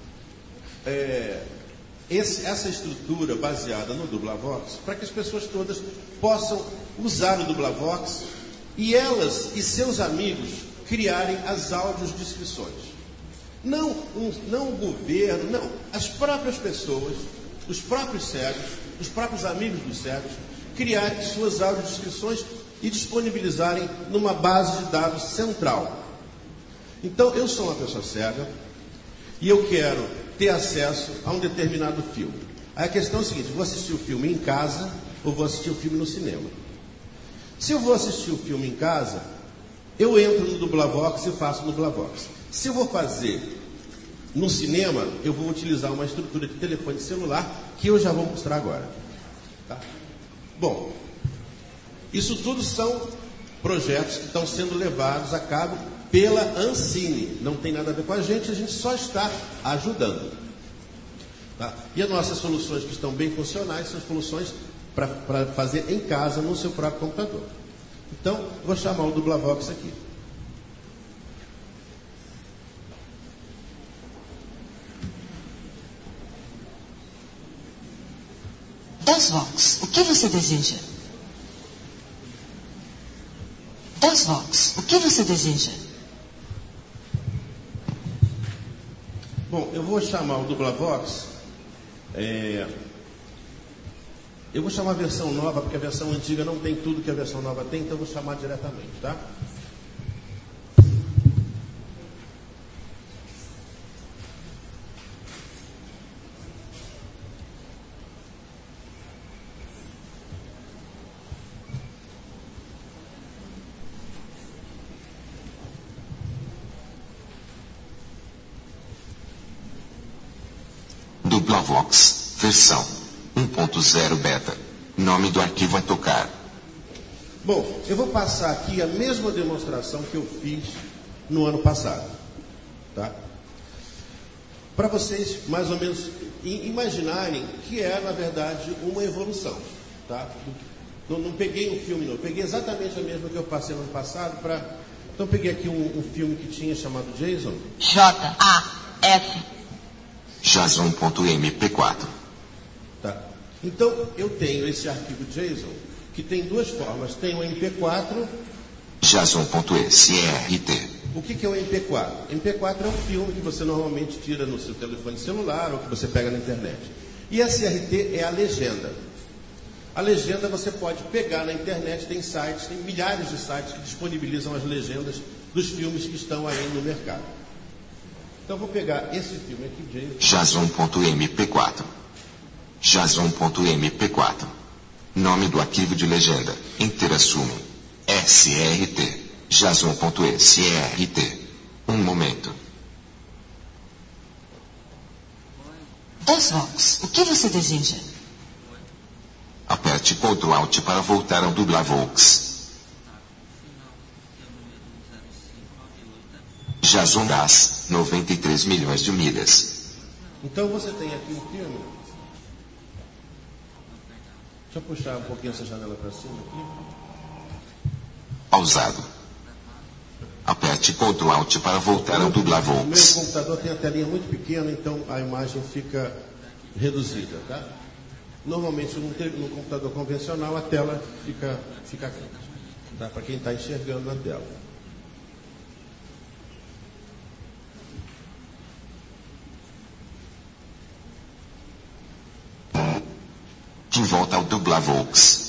essa estrutura baseada no DublaVox para que as pessoas todas possam usar o DublaVox e elas e seus amigos criarem as audiodescrições. Não o governo, não. As próprias pessoas, os próprios cegos, os próprios amigos dos cegos, criarem suas audiodescrições e disponibilizarem numa base de dados central. Então, eu sou uma pessoa cega e eu quero ter acesso a um determinado filme. Aí a questão é a seguinte: vou assistir o filme em casa ou vou assistir o filme no cinema? Se eu vou assistir o filme em casa, eu entro no DublaVox e faço no DublaVox. Se eu vou fazer no cinema, eu vou utilizar uma estrutura de telefone celular que eu já vou mostrar agora. Tá? Bom, isso tudo são projetos que estão sendo levados a cabo pela Ancine. Não tem nada a ver com a gente só está ajudando. Tá? E as nossas soluções que estão bem funcionais são soluções para fazer em casa, no seu próprio computador. Então, vou chamar o DublaVox aqui. DasVox, o que você deseja? DasVox, o que você deseja? Bom, eu vou chamar o DublaVox. Eu vou chamar a versão nova, porque a versão antiga não tem tudo que a versão nova tem, então eu vou chamar diretamente, tá? DublaVox, versão 1.0 beta. Nome do arquivo a tocar. Bom, eu vou passar aqui a mesma demonstração que eu fiz no ano passado, tá? Para vocês, mais ou menos, imaginarem que é, na verdade, uma evolução, tá? Não peguei um filme, não. Peguei exatamente a mesma que eu passei no ano passado. Então, peguei aqui um filme que tinha chamado Jason. J-A-S. Jason.mp4. Tá. Então, eu tenho esse arquivo JSON, que tem duas formas. Tem o MP4. Jason.srt. O que é o MP4? MP4 é um filme que você normalmente tira no seu telefone celular ou que você pega na internet. E SRT é a legenda. A legenda você pode pegar na internet, tem sites, tem milhares de sites que disponibilizam as legendas dos filmes que estão aí no mercado. Então vou pegar esse filme aqui, Jason.mp4. Jason.mp4. Nome do arquivo de legenda. Interassume. SRT. Jason.srt. Um momento. DOSVOX, o que você deseja? Aperte Ctrl Alt para voltar ao Dublavox. Jason Das, 93 milhões de milhas. Então você tem aqui um filme. Deixa eu puxar um pouquinho essa janela para cima aqui. Pausado. Aperte Ctrl Alt para voltar ao O meu Dublavox. computador tem a telinha muito pequena, então a imagem fica reduzida, tá? Normalmente no computador convencional a tela fica aqui, tá? Para quem está enxergando na tela. De volta ao Dublavox.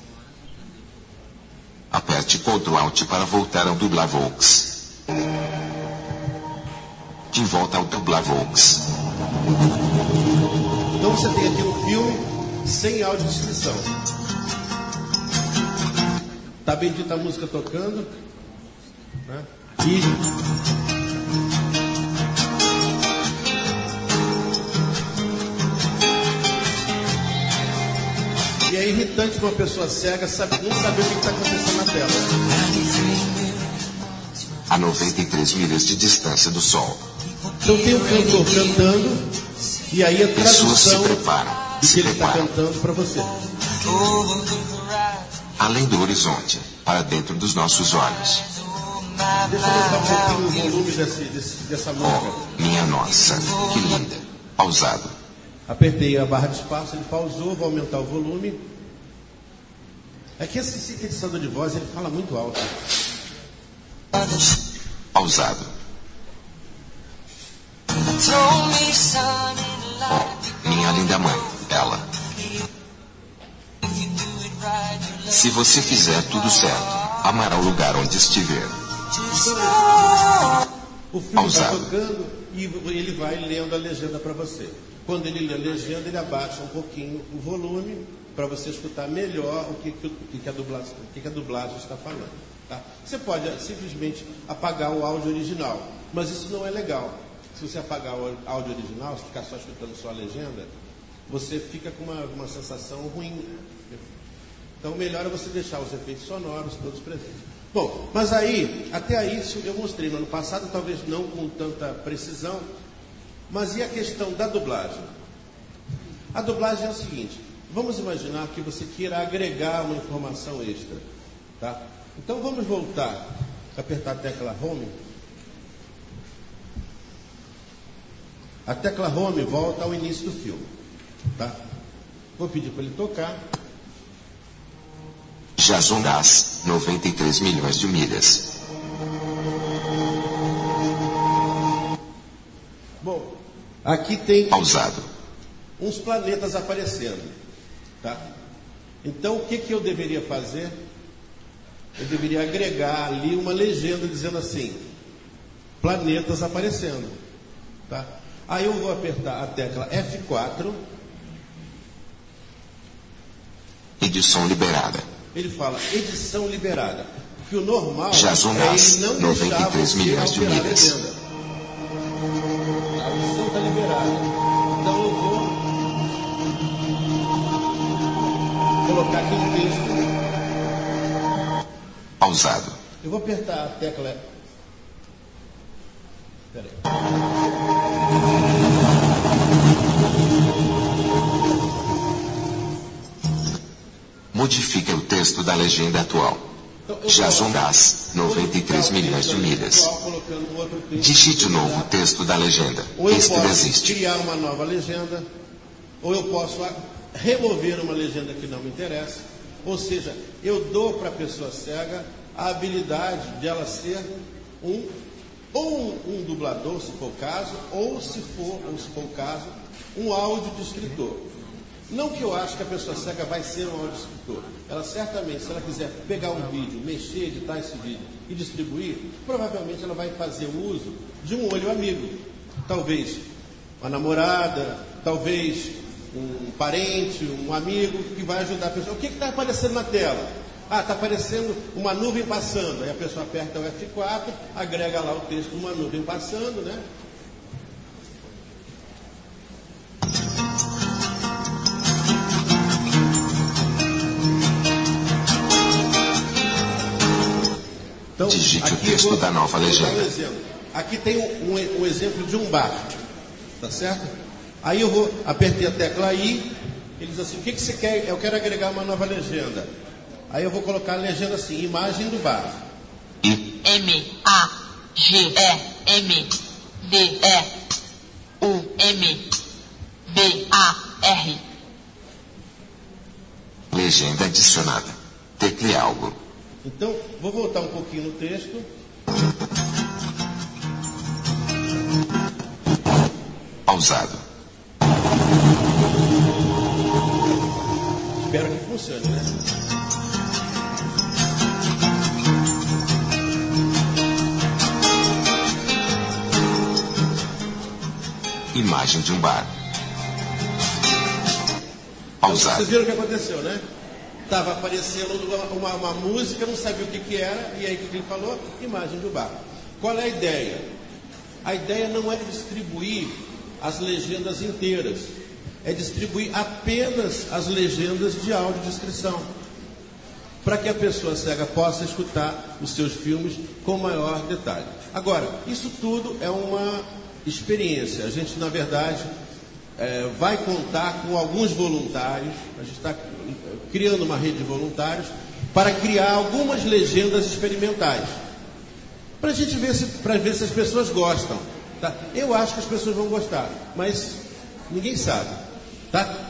Aperte Ctrl Alt para voltar ao Dublavox. De volta ao Dublavox. Então você tem aqui um filme sem audiodescrição. Tá bendita a música tocando, né? E é irritante para uma pessoa cega não saber o que está acontecendo na tela. A 93 milhas de distância do Sol. Então tem o cantor cantando e aí a Pessoas se tradução preparam. do que Se ele está preparam. cantando para você. Além do horizonte, para dentro dos nossos olhos. Deixa eu aumentar um pouquinho o volume dessa música. Oh, minha nossa, que linda. Pausado. Apertei a barra de espaço, ele pausou, vou aumentar o volume. É que esse sintetizador de voz, ele fala muito alto. Pausado. Oh, minha linda mãe, ela. Se você fizer tudo certo, amará o lugar onde estiver. O filme Pausado. está tocando e ele vai lendo a legenda para você. Quando ele lê a legenda, ele abaixa um pouquinho o volume para você escutar melhor o que a dublagem está falando. Tá? Você pode simplesmente apagar o áudio original, mas isso não é legal. Se você apagar o áudio original, se ficar só escutando só a legenda, você fica com uma sensação ruim. Então, o melhor é você deixar os efeitos sonoros todos presentes. Bom, mas aí, até aí, isso eu mostrei no ano passado, talvez não com tanta precisão, mas e a questão da dublagem? A dublagem é o seguinte, vamos imaginar que você queira agregar uma informação extra, tá? Então, vamos voltar, apertar a tecla Home. A tecla Home volta ao início do filme, tá? Vou pedir para ele tocar. Jason Das, 93 milhões de milhas. Bom, aqui tem Pausado. uns planetas aparecendo, tá? Então, o que eu deveria fazer? Eu deveria agregar ali uma legenda dizendo assim, planetas aparecendo, tá? Aí eu vou apertar a tecla F4. Edição liberada. Ele fala edição liberada. Porque o normal Jason é Das, ele não deixar 93 você milhões de alterar a milhas. legenda. A edição está liberada. Então eu vou colocar aqui um texto. Pausado. Eu vou apertar a tecla. Espera aí. Modifique o texto da legenda atual. Então, eu Jason coloco- Das, 93 milhões de milhas. Colocando um outro texto. Digite o novo texto da legenda. Ou eu Este posso desiste. criar uma nova legenda, ou eu posso remover uma legenda que não me interessa. Ou seja, eu dou para a pessoa cega a habilidade de ela ser um dublador, se for o caso, ou se for o caso, um audiodescritor. Não que eu acho que a pessoa cega vai ser um audiodescritor. Ela certamente, se ela quiser pegar um vídeo, mexer, editar esse vídeo e distribuir, provavelmente ela vai fazer uso de um olho amigo. Talvez uma namorada, talvez um parente, um amigo que vai ajudar a pessoa. O que está aparecendo na tela? Ah, está aparecendo uma nuvem passando. Aí a pessoa aperta o F4, agrega lá o texto, uma nuvem passando, né? Então, digite o texto da nova legenda. Aqui tem um exemplo de um bar, tá certo? Aí apertei a tecla I, ele diz assim, o que você quer? Eu quero agregar uma nova legenda. Aí eu vou colocar a legenda assim, imagem do bar. IMAGEMDUMBAR. Legenda adicionada. Tecle algo. Então, vou voltar um pouquinho no texto. Pausado. Espero que funcione, né? Imagem de um bar. Pausado. Vocês viram o que aconteceu, né? Estava aparecendo uma música, não sabia o que era, e aí o que ele falou? Imagem do bar. Qual é a ideia? A ideia não é distribuir as legendas inteiras, é distribuir apenas as legendas de audiodescrição, para que a pessoa cega possa escutar os seus filmes com maior detalhe. Agora, isso tudo é uma experiência. A gente, na verdade, vai contar com alguns voluntários. A gente está criando uma rede de voluntários para criar algumas legendas experimentais, para a gente ver se as pessoas gostam. Tá? Eu acho que as pessoas vão gostar, mas ninguém sabe. Tá?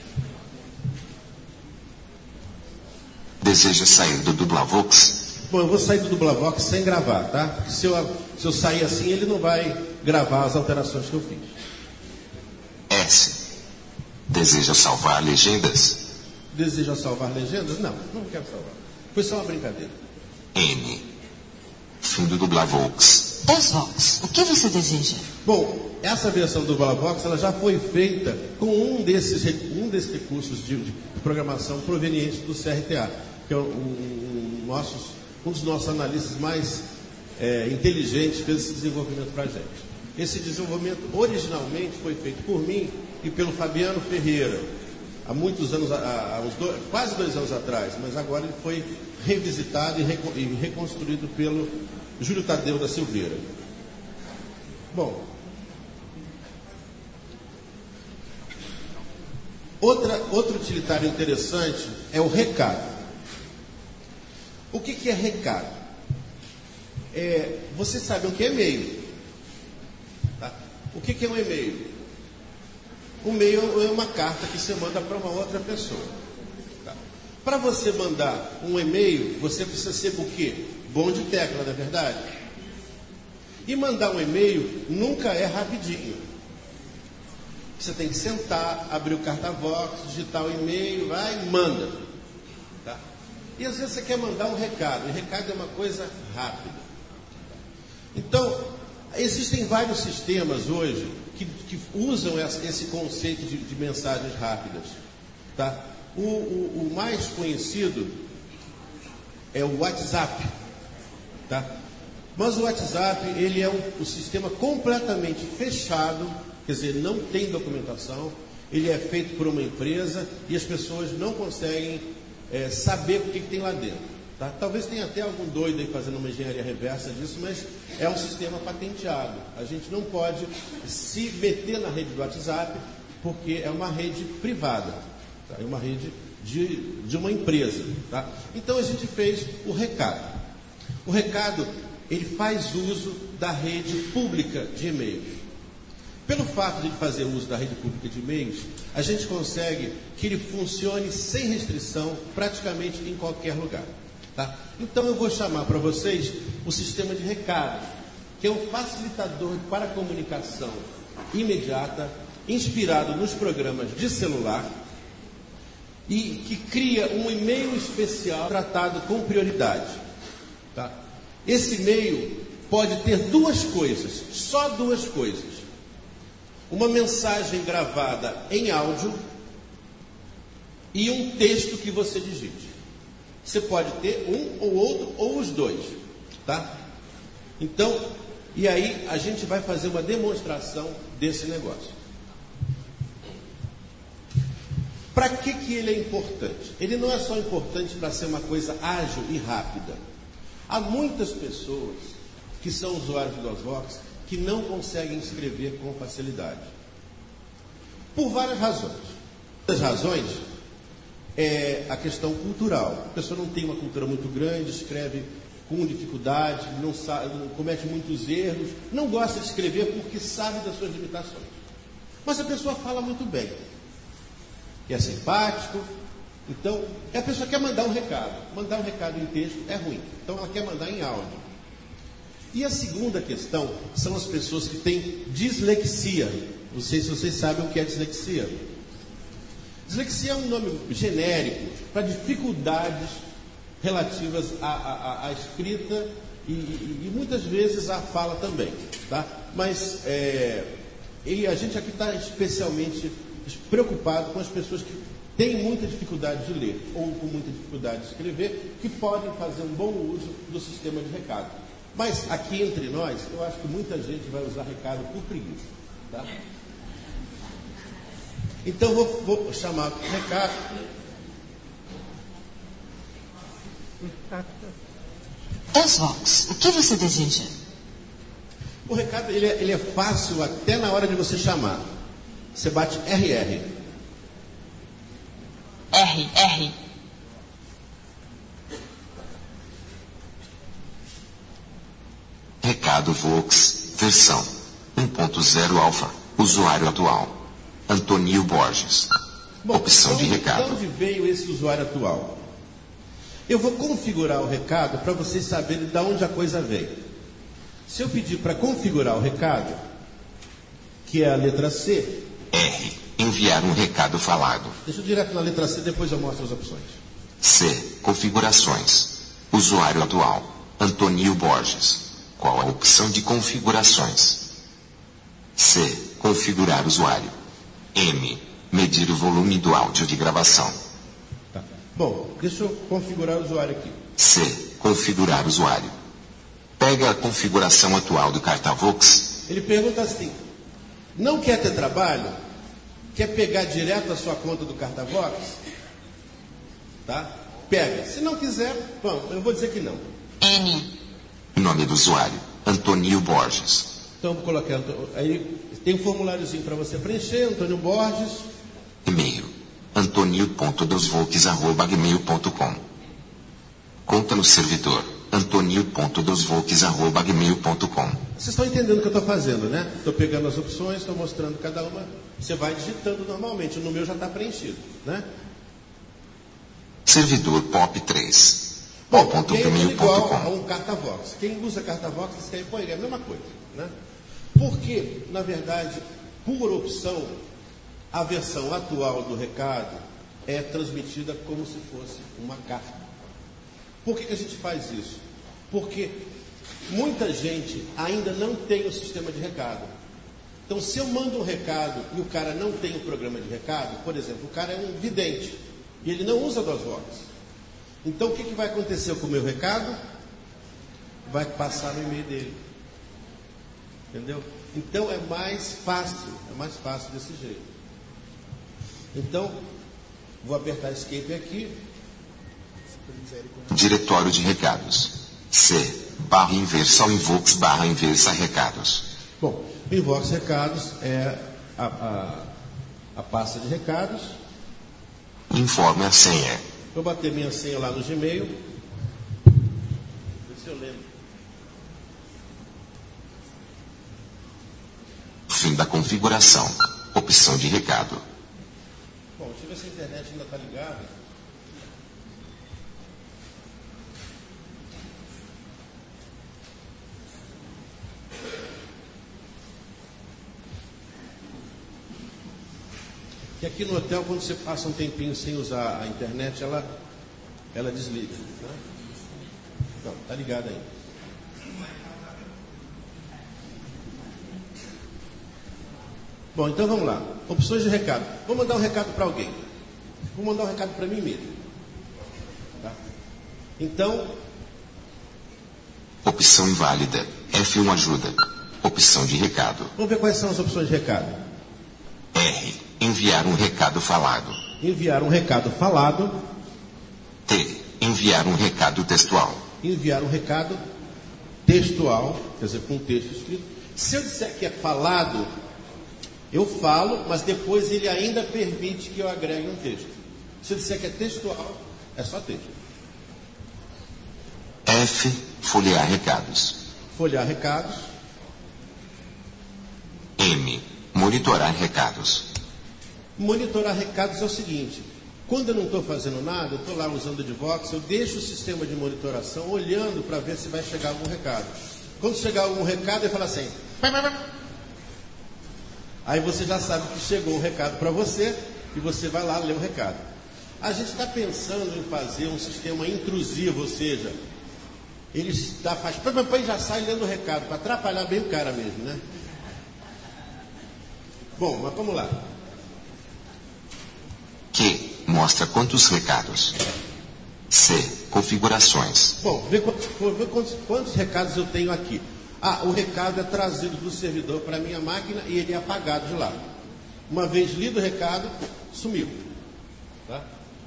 Deseja sair do Dublavox? Bom, eu vou sair do Dublavox sem gravar, tá? Porque se eu sair assim, ele não vai gravar as alterações que eu fiz. S. Deseja salvar legendas? Deseja salvar legendas? Não quero salvar. Foi só uma brincadeira. N. Fim do Dublavox. DOSVOX, o que você deseja? Bom, essa versão do Dublavox ela já foi feita com um desses recursos de programação provenientes do CRTA, que é um dos nossos analistas mais inteligentes fez esse desenvolvimento para a gente. Esse desenvolvimento originalmente foi feito por mim e pelo Fabiano Ferreira, há muitos anos, quase 2 anos atrás, mas agora ele foi revisitado e reconstruído pelo Júlio Tadeu da Silveira. Bom, outro utilitário interessante é o recado. O que é recado? Vocês sabem o que é e-mail. Tá? O que é um e-mail? O e-mail é uma carta que você manda para uma outra pessoa. Tá? Para você mandar um e-mail, você precisa ser o quê? Bom de tecla, não é verdade? E mandar um e-mail nunca é rapidinho. Você tem que sentar, abrir o cartavox, digitar o e-mail, vai e manda. Tá? E às vezes você quer mandar um recado, e recado é uma coisa rápida. Então, existem vários sistemas hoje que usam esse conceito de mensagens rápidas. Tá? O mais conhecido é o WhatsApp. Tá? Mas o WhatsApp ele é um sistema completamente fechado, quer dizer, não tem documentação, ele é feito por uma empresa e as pessoas não conseguem saber o que tem lá dentro. Tá? Talvez tenha até algum doido aí fazendo uma engenharia reversa disso, mas é um sistema patenteado. A gente não pode se meter na rede do WhatsApp porque é uma rede privada, tá? É uma rede de uma empresa. Tá? Então a gente fez o recado. O recado, ele faz uso da rede pública de e-mails. Pelo fato de fazer uso da rede pública de e-mails, a gente consegue que ele funcione sem restrição praticamente em qualquer lugar. Tá? Então eu vou chamar para vocês o sistema de recados, que é um facilitador para a comunicação imediata, inspirado nos programas de celular, e que cria um e-mail especial tratado com prioridade. Tá? Esse e-mail pode ter 2 coisas, só 2 coisas. uma mensagem gravada em áudio e um texto que você digite. Você pode ter um ou outro ou os dois, tá? Então, e aí a gente vai fazer uma demonstração desse negócio. Para que ele é importante? Ele não é só importante para ser uma coisa ágil e rápida. Há muitas pessoas que são usuários do DOSVox que não conseguem escrever com facilidade. Por várias razões. Uma das razões é a questão cultural. A pessoa não tem uma cultura muito grande, escreve com dificuldade, não comete muitos erros, não gosta de escrever porque sabe das suas limitações. Mas a pessoa fala muito bem, que é simpático. Então, a pessoa quer mandar um recado. Mandar um recado em texto é ruim. Então, ela quer mandar em áudio. E a segunda questão são as pessoas que têm dislexia. Não sei se vocês sabem o que é dislexia. Dislexia é um nome genérico para dificuldades relativas à escrita e muitas vezes à fala também, tá? Mas e a gente aqui está especialmente preocupado com as pessoas que têm muita dificuldade de ler ou com muita dificuldade de escrever, que podem fazer um bom uso do sistema de recado. Mas aqui entre nós, eu acho que muita gente vai usar recado por preguiça, tá? Então vou chamar o recado. DOSVox, o que você deseja? O recado ele é fácil até na hora de você chamar. Você bate RR. RR. Recado Vox, versão 1.0 alfa, usuário atual. Antônio Borges. Bom, opção de recado. De onde veio esse usuário atual? Eu vou configurar o recado para vocês saberem de onde a coisa veio. Se eu pedir para configurar o recado, que é a letra C. R. Enviar um recado falado. Deixa eu direto na letra C, depois eu mostro as opções. C. Configurações. Usuário atual. Antônio Borges. Qual a opção de configurações? C. Configurar usuário. M. Medir o volume do áudio de gravação. Tá. Bom, deixa eu configurar o usuário aqui. C. Configurar usuário. Pega a configuração atual do Cartavox. Ele pergunta assim: não quer ter trabalho? Quer pegar direto a sua conta do Cartavox? Tá? Pega. Se não quiser, bom, eu vou dizer que não. N. Nome do usuário: Antônio Borges. Então, vou colocar. Aí tem um formuláriozinho para você preencher, Antônio Borges. E-mail: antonio.dosvolks@gmail.com. Conta no servidor: antonio.dosvolks@gmail.com. Vocês estão entendendo o que eu estou fazendo, né? Estou pegando as opções, estou mostrando cada uma. Você vai digitando normalmente. No meu já está preenchido, né? Servidor POP3. Bom, é igual a um Cartavox. Quem usa Cartavox escreve com ele, é a mesma coisa, né? Porque, na verdade, por opção, a versão atual do recado é transmitida como se fosse uma carta. Por que a gente faz isso? Porque muita gente ainda não tem o sistema de recado. Então, se eu mando um recado e o cara não tem o programa de recado, por exemplo, o cara é um vidente e ele não usa DOSVox. Então, o que vai acontecer com o meu recado? Vai passar no e-mail dele. Entendeu? Então, é mais fácil desse jeito. Então, vou apertar Escape aqui. Diretório de recados. C. /inversa invox /inversa recados. Bom, o invox recados é a pasta de recados. Informe a senha. Vou bater minha senha lá no Gmail. Ver se eu lembro. Fim da configuração. Opção de recado. Bom, deixa eu ver se a internet ainda está ligada. E aqui no hotel, quando você passa um tempinho sem usar a internet, ela desliga. Né? Não, está ligada ainda. Bom, então vamos lá. Opções de recado. Vou mandar um recado para alguém. Vou mandar um recado para mim mesmo. Tá? Então... Opção inválida. F1 ajuda. Opção de recado. Vamos ver quais são as opções de recado. R. Enviar um recado falado. Enviar um recado falado. T. Enviar um recado textual. Enviar um recado textual, quer dizer, com texto escrito. Se eu disser que é falado, eu falo, mas depois ele ainda permite que eu agregue um texto. Se eu disser que é textual, é só texto. F. Folhear recados. Folhear recados. M. Monitorar recados. Monitorar recados é o seguinte: quando eu não estou fazendo nada, eu estou lá usando o Advox, eu deixo o sistema de monitoração olhando para ver se vai chegar algum recado. Quando chegar algum recado, ele fala assim... Aí você já sabe que chegou um recado para você e você vai lá ler o recado. A gente está pensando em fazer um sistema intrusivo, ou seja, ele faz e já sai lendo o recado, para atrapalhar bem o cara mesmo, né? Bom, mas vamos lá. Q. Mostra quantos recados. C. Configurações. Bom, vê quantos recados eu tenho aqui. Ah, o recado é trazido do servidor para a minha máquina e ele é apagado de lá. Uma vez lido o recado, sumiu. Tá?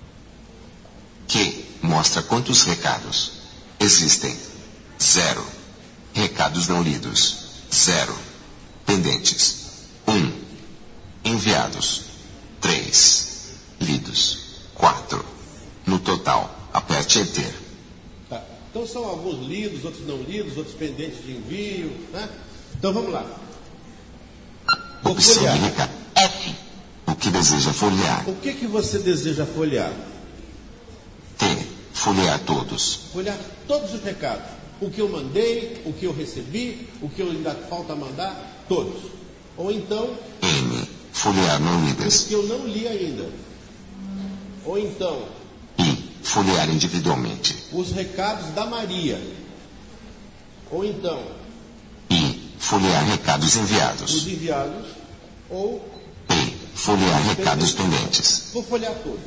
Q. Mostra quantos recados. Existem. 0. Recados não lidos. 0. Pendentes. 1. Enviados. 3. Lidos. 4. No total, aperte Enter. Tá. Então são alguns lidos, outros não lidos, outros pendentes de envio. Né? Então vamos lá. Opção de recado. F. O que deseja folhear? O que você deseja folhear? T. Folhear todos. Folhear todos os recados. O que eu mandei, o que eu recebi, o que eu ainda falta mandar, todos. Ou então... N. Folhear não os lidas. que eu não li ainda. Ou então... I. Folhear individualmente. os recados da Maria. Ou então... I. Folhear recados os enviados. enviados. Ou... P. Folhear recados pendentes. vou folhear todos.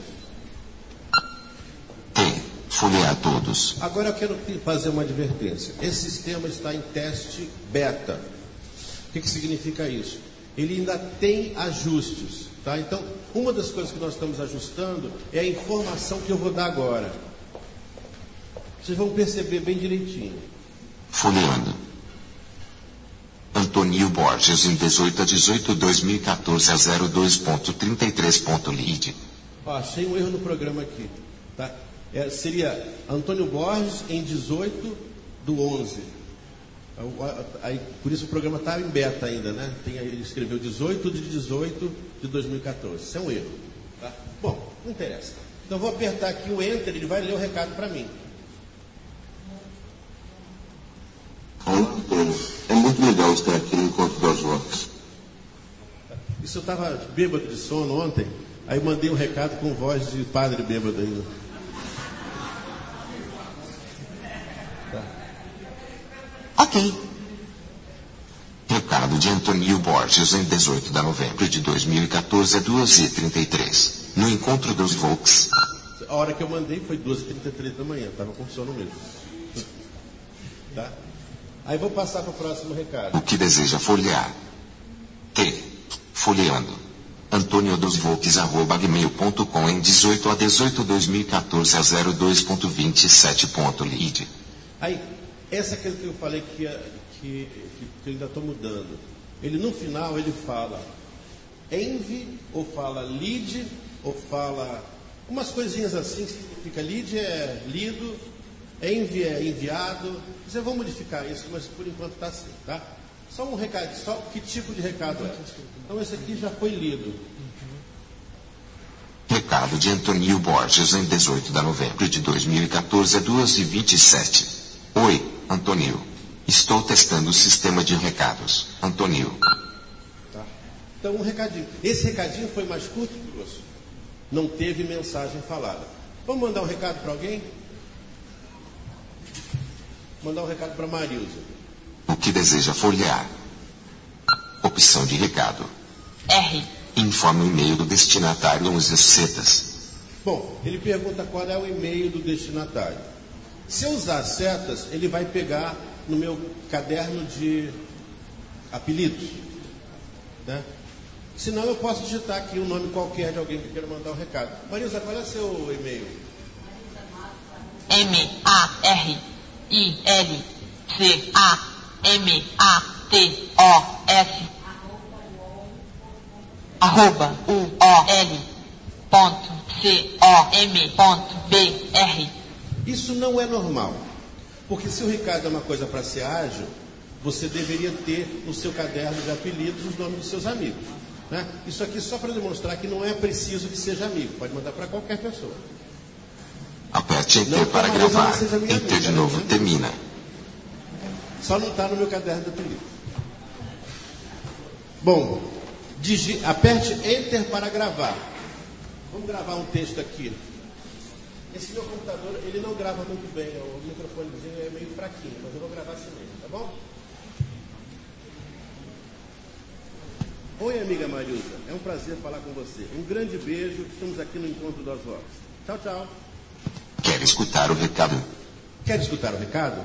T. Folhear todos. Agora eu quero fazer uma advertência. Esse sistema está em teste beta. O que significa isso? Ele ainda tem ajustes. Tá? Então, uma das coisas que nós estamos ajustando é a informação que eu vou dar agora. Vocês vão perceber bem direitinho. Folheando. Antônio Borges em 18/18/2014 a 02.33.lid. Ó, achei um erro no programa aqui. Tá? Seria Antônio Borges em 18/11. Aí, por isso o programa está em beta ainda, né? Ele escreveu 18/18/2014. Isso é um erro. Tá? Bom, não interessa. Então eu vou apertar aqui o Enter, ele vai ler o recado para mim. É muito legal estar aqui no Encontro das Vozes. Isso eu estava bêbado de sono ontem, aí mandei um recado com voz de padre bêbado ainda. Ok. Recado de Antônio Borges em 18 de novembro de 2014 a 2h33. No Encontro dos Volks. A hora que eu mandei foi 2h33 da manhã, estava com sono mesmo. Tá? Aí vou passar para o próximo recado. O que deseja folhear? T. Folheando. Antônio dos Volks @gmail.com em 18/18/2014 a 02.27.lid. Aí, essa é aquela que eu falei que eu ainda estou mudando. Ele no final ele fala envy, ou fala lead, ou fala umas coisinhas assim que significa lead é lido, envy é enviado. Eu vou modificar isso, mas por enquanto está assim, tá? Só um recado, só que tipo de recado é. Então esse aqui já foi lido. Recado de Antônio Borges em 18 de novembro de 2014 a 2h27. Oi, Antônio. Estou testando o sistema de recados. Antônio. Tá. Então um recadinho. Esse recadinho foi mais curto e grosso. Não teve mensagem falada. Vamos mandar um recado para alguém? Mandar um recado para Marilza. O que deseja folhear? Opção de recado. R. Informe o e-mail do destinatário e use as setas. Bom, ele pergunta qual é o e-mail do destinatário. Se eu usar setas, ele vai pegar no meu caderno de apelidos, né? Senão eu posso digitar aqui um nome qualquer de alguém que queira mandar um recado. Marisa, qual é o seu e-mail? MARICAMATOS @uol.com.br. Isso não é normal, porque se o Ricardo é uma coisa para ser ágil, você deveria ter no seu caderno de apelidos os nomes dos seus amigos, né? Isso aqui só para demonstrar que não é preciso que seja amigo, pode mandar para qualquer pessoa. Aperte Enter para gravar. Enter de novo, termina. Só não está no meu caderno de apelidos. Bom, aperte Enter para gravar. Vamos gravar um texto aqui. Esse meu computador, ele não grava muito bem, o microfonezinho é meio fraquinho, mas eu vou gravar assim mesmo, tá bom? Oi, amiga Marilda, é um prazer falar com você. Um grande beijo, estamos aqui no Encontro das Vozes. Tchau, tchau. Quer escutar o recado? Quer escutar o recado?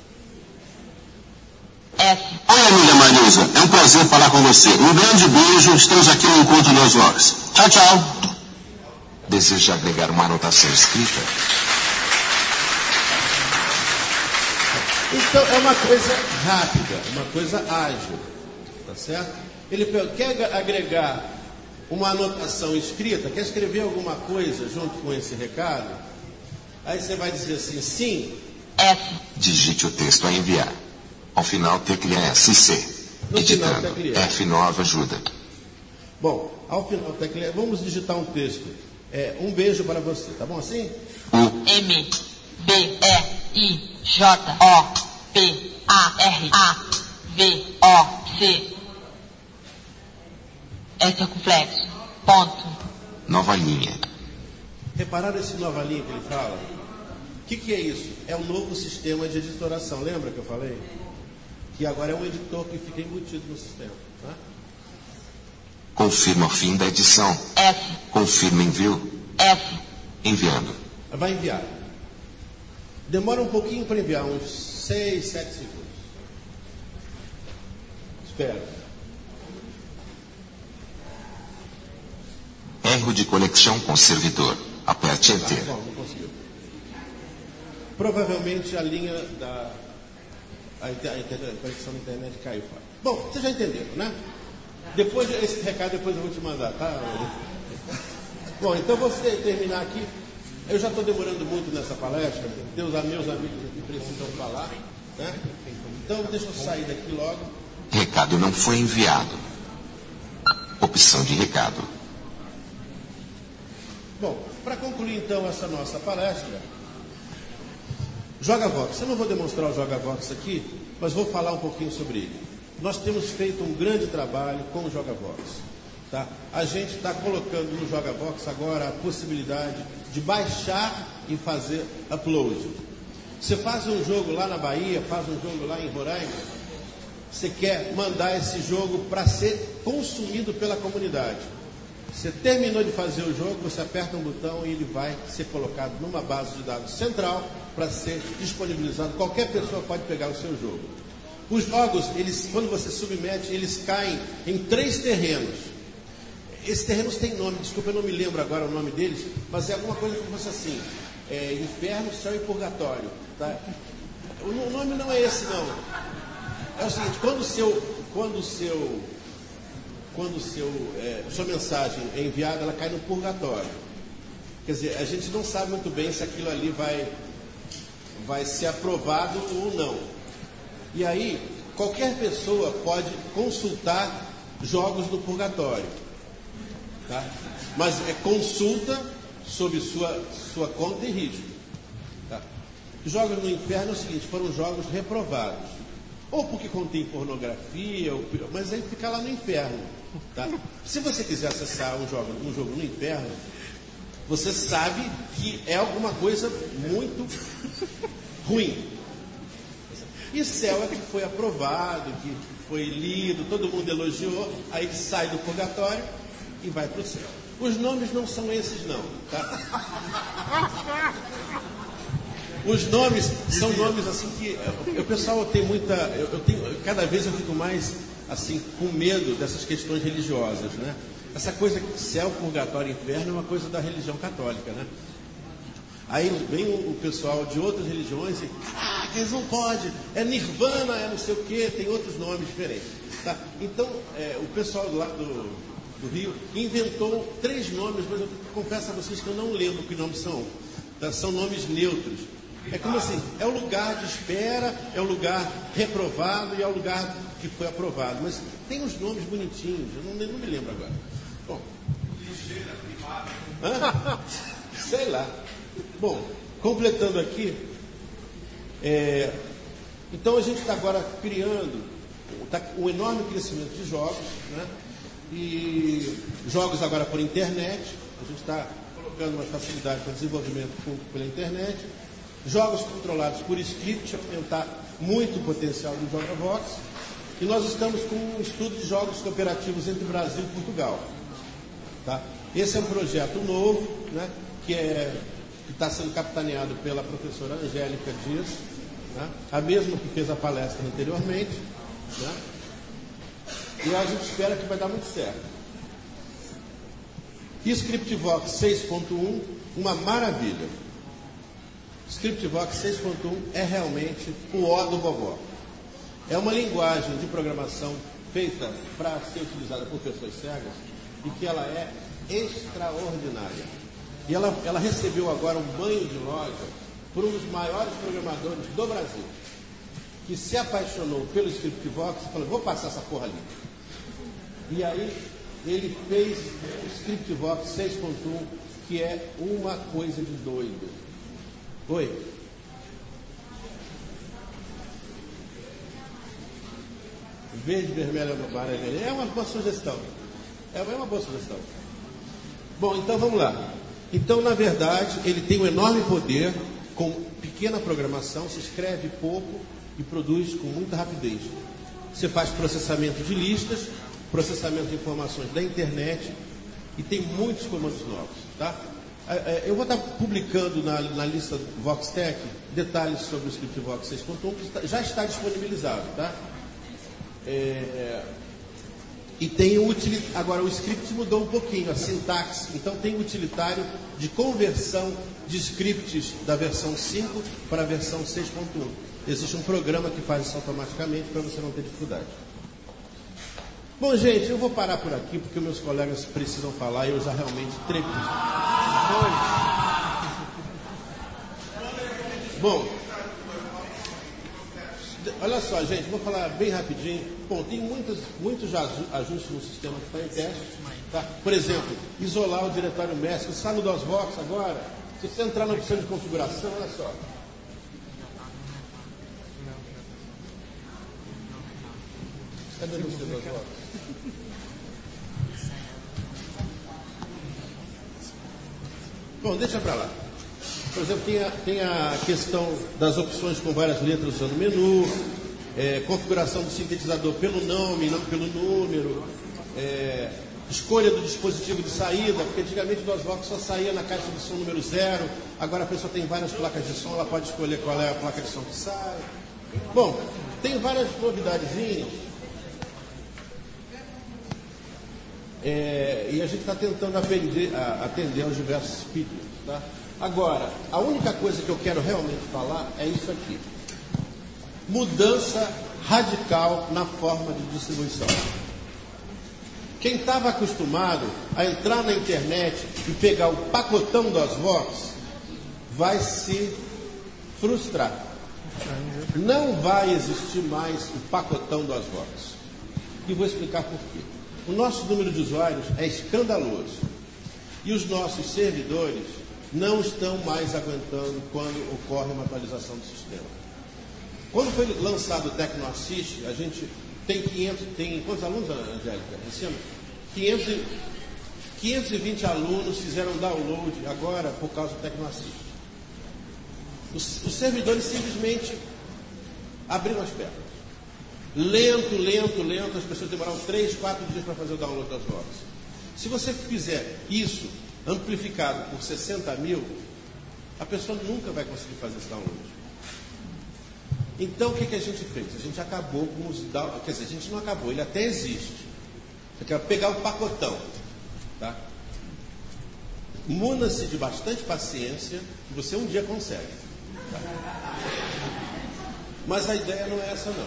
Oi, amiga Marilda, é um prazer falar com você. Um grande beijo, estamos aqui no Encontro das Vozes. Tchau, tchau. Deseja agregar uma anotação escrita? Então, é uma coisa rápida, uma coisa ágil, tá certo? Ele quer agregar uma anotação escrita, quer escrever alguma coisa junto com esse recado? Aí você vai dizer assim, sim. Digite o texto a enviar. Ao final, tecleia SC. Digitando. F9 ajuda. Bom, ao final, tecleia. Vamos digitar um texto. Um beijo para você, tá bom assim? MBEIJOPARAVOC. É circunflexo. Ponto. Nova linha. Repararam esse nova linha que ele fala? O que é isso? É um novo sistema de editoração. Lembra que eu falei? Que agora é um editor que fica embutido no sistema. Tá? Confirma o fim da edição. F. Confirma envio. F. Enviando. Vai enviar. Demora um pouquinho para enviar, uns 6, 7 segundos. Espera. Erro de conexão com servidor. Aperte Enter. Bom, não conseguiu. Provavelmente a linha a conexão da internet caiu fora. Bom, vocês já entenderam, né? Depois, esse recado depois eu vou te mandar, tá? Bom, então você terminar aqui. Eu já estou demorando muito nessa palestra, tem os meus amigos aqui precisam falar, né? Então deixa eu sair daqui logo. Recado não foi enviado. Opção de recado. Bom, para concluir então essa nossa palestra, JogaVox. Eu não vou demonstrar o JogaVox aqui, mas vou falar um pouquinho sobre ele. Nós temos feito um grande trabalho com o JogaVox. Tá? A gente está colocando no JogaVox agora a possibilidade de baixar e fazer upload. Você faz um jogo lá na Bahia, faz um jogo lá em Roraima, você quer mandar esse jogo para ser consumido pela comunidade. Você terminou de fazer o jogo, você aperta um botão e ele vai ser colocado numa base de dados central para ser disponibilizado. Qualquer pessoa pode pegar o seu jogo. Os jogos, quando você submete, eles caem em 3 terrenos. Esses terrenos têm nome, desculpa, eu não me lembro agora o nome deles, mas é alguma coisa como se fosse assim, inferno, céu e purgatório. Tá? O nome não é esse não. É o seguinte, quando sua mensagem é enviada, ela cai no purgatório. Quer dizer, a gente não sabe muito bem se aquilo ali vai ser aprovado ou não. E aí, qualquer pessoa pode consultar jogos do purgatório. Tá? Mas é consulta sob sua conta e risco. Tá? Jogos no inferno é o seguinte, foram jogos reprovados. Ou porque contém pornografia, mas aí fica lá no inferno. Tá? Se você quiser acessar um jogo no inferno, você sabe que é alguma coisa muito ruim. E céu é que foi aprovado, que foi lido, todo mundo elogiou, aí ele sai do purgatório e vai para o céu. Os nomes não são esses não, tá? Os nomes são nomes assim que o pessoal tem muita, cada vez eu fico mais assim com medo dessas questões religiosas, né? Essa coisa que céu, purgatório e inferno é uma coisa da religião católica, né? Aí vem o pessoal de outras religiões e eles não pode, é nirvana, é não sei o que, tem outros nomes diferentes, tá? Então o pessoal lá do Rio inventou 3 nomes, mas eu confesso a vocês que eu não lembro que nomes são, tá? São nomes neutros. É como assim, é o lugar de espera, é o lugar reprovado e é o lugar que foi aprovado. Mas tem uns nomes bonitinhos, eu não me lembro agora. Bom. Sei lá. Bom, completando aqui, então a gente está agora criando um enorme crescimento de jogos, né? E jogos agora por internet, a gente está colocando uma facilidade para desenvolvimento pela internet. Jogos controlados por script, aumentar muito o potencial do JogaVox. E nós estamos com um estudo de jogos cooperativos entre Brasil e Portugal. Tá? Esse é um projeto novo, né, que está sendo capitaneado pela professora Angélica Dias, né, a mesma que fez a palestra anteriormente. Né, e a gente espera que vai dar muito certo. Scriptvox 6.1, uma maravilha. Scriptvox 6.1 é realmente o ó do vovó. É uma linguagem de programação feita para ser utilizada por pessoas cegas e que ela é extraordinária. E ela recebeu agora um banho de loja por um dos maiores programadores do Brasil, que se apaixonou pelo Scriptvox e falou, vou passar essa porra ali. E aí ele fez o Scriptvox 6.1, que é uma coisa de doido. Oi. Verde, vermelho, amarelo. É uma boa sugestão. É uma boa sugestão. Bom, então vamos lá. Então, na verdade, ele tem um enorme poder, com pequena programação, se escreve pouco e produz com muita rapidez. Você faz processamento de listas, processamento de informações da internet e tem muitos comandos novos, tá? Eu vou estar publicando na lista VoxTech detalhes sobre o Scriptvox 6.1, que já está disponibilizado, tá? E tem agora o script mudou um pouquinho, a sintaxe, então tem o utilitário de conversão de scripts da versão 5 para a versão 6.1. Existe um programa que faz isso automaticamente para você não ter dificuldade. Bom, gente, eu vou parar por aqui porque meus colegas precisam falar e eu já realmente trepido. Bom, olha só, gente, vou falar bem rapidinho. Bom, tem muitos ajustes no sistema que está em teste. Tá? Por exemplo, isolar o diretório mestre. Você está no DOSVox agora? Se você entrar na opção de configuração, olha só. Cadê o seu DOSVox? Bom, deixa para lá. Por exemplo, tem a questão das opções com várias letras usando menu, configuração do sintetizador pelo nome, não pelo número, escolha do dispositivo de saída, porque antigamente o DOSVox só saía na caixa de som número 0, agora a pessoa tem várias placas de som, ela pode escolher qual é a placa de som que sai. Bom, tem várias novidadezinhas. E a gente está tentando atender aos diversos pedidos, tá? Agora, a única coisa que eu quero realmente falar é isso aqui. Mudança radical na forma de distribuição. Quem estava acostumado a entrar na internet e pegar o pacotão DOSVox vai se frustrar. Não vai existir mais o pacotão DOSVox. E vou explicar por quê. O nosso número de usuários é escandaloso. E os nossos servidores não estão mais aguentando quando ocorre uma atualização do sistema. Quando foi lançado o TecnoAssist, a gente tem quantos alunos, Angélica? Esse ano? 520 alunos fizeram download agora por causa do TecnoAssist. Os servidores simplesmente abriram as pernas. Lento, as pessoas demoraram 3, 4 dias para fazer o download das Vox. Se você fizer isso amplificado por 60 mil, a pessoa nunca vai conseguir fazer esse download. Então, o que a gente fez? A gente acabou com os downloads. Quer dizer, a gente não acabou, ele até existe. Você quer pegar o pacotão. Tá? Muna-se de bastante paciência, que você um dia consegue. Tá? Mas a ideia não é essa, não.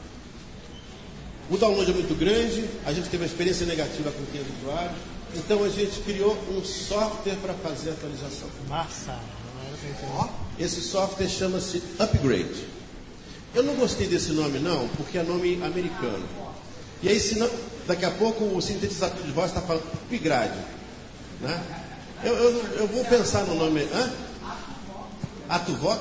O download é muito grande, a gente teve uma experiência negativa com 500 usuários, então a gente criou um software para fazer a atualização. Massa! Esse software chama-se Upgrade. Eu não gostei desse nome, não, porque é nome americano. E aí, senão, daqui a pouco o sintetizador de voz está falando Upgrade. Né? Eu vou pensar no nome. Hã? Atuvox?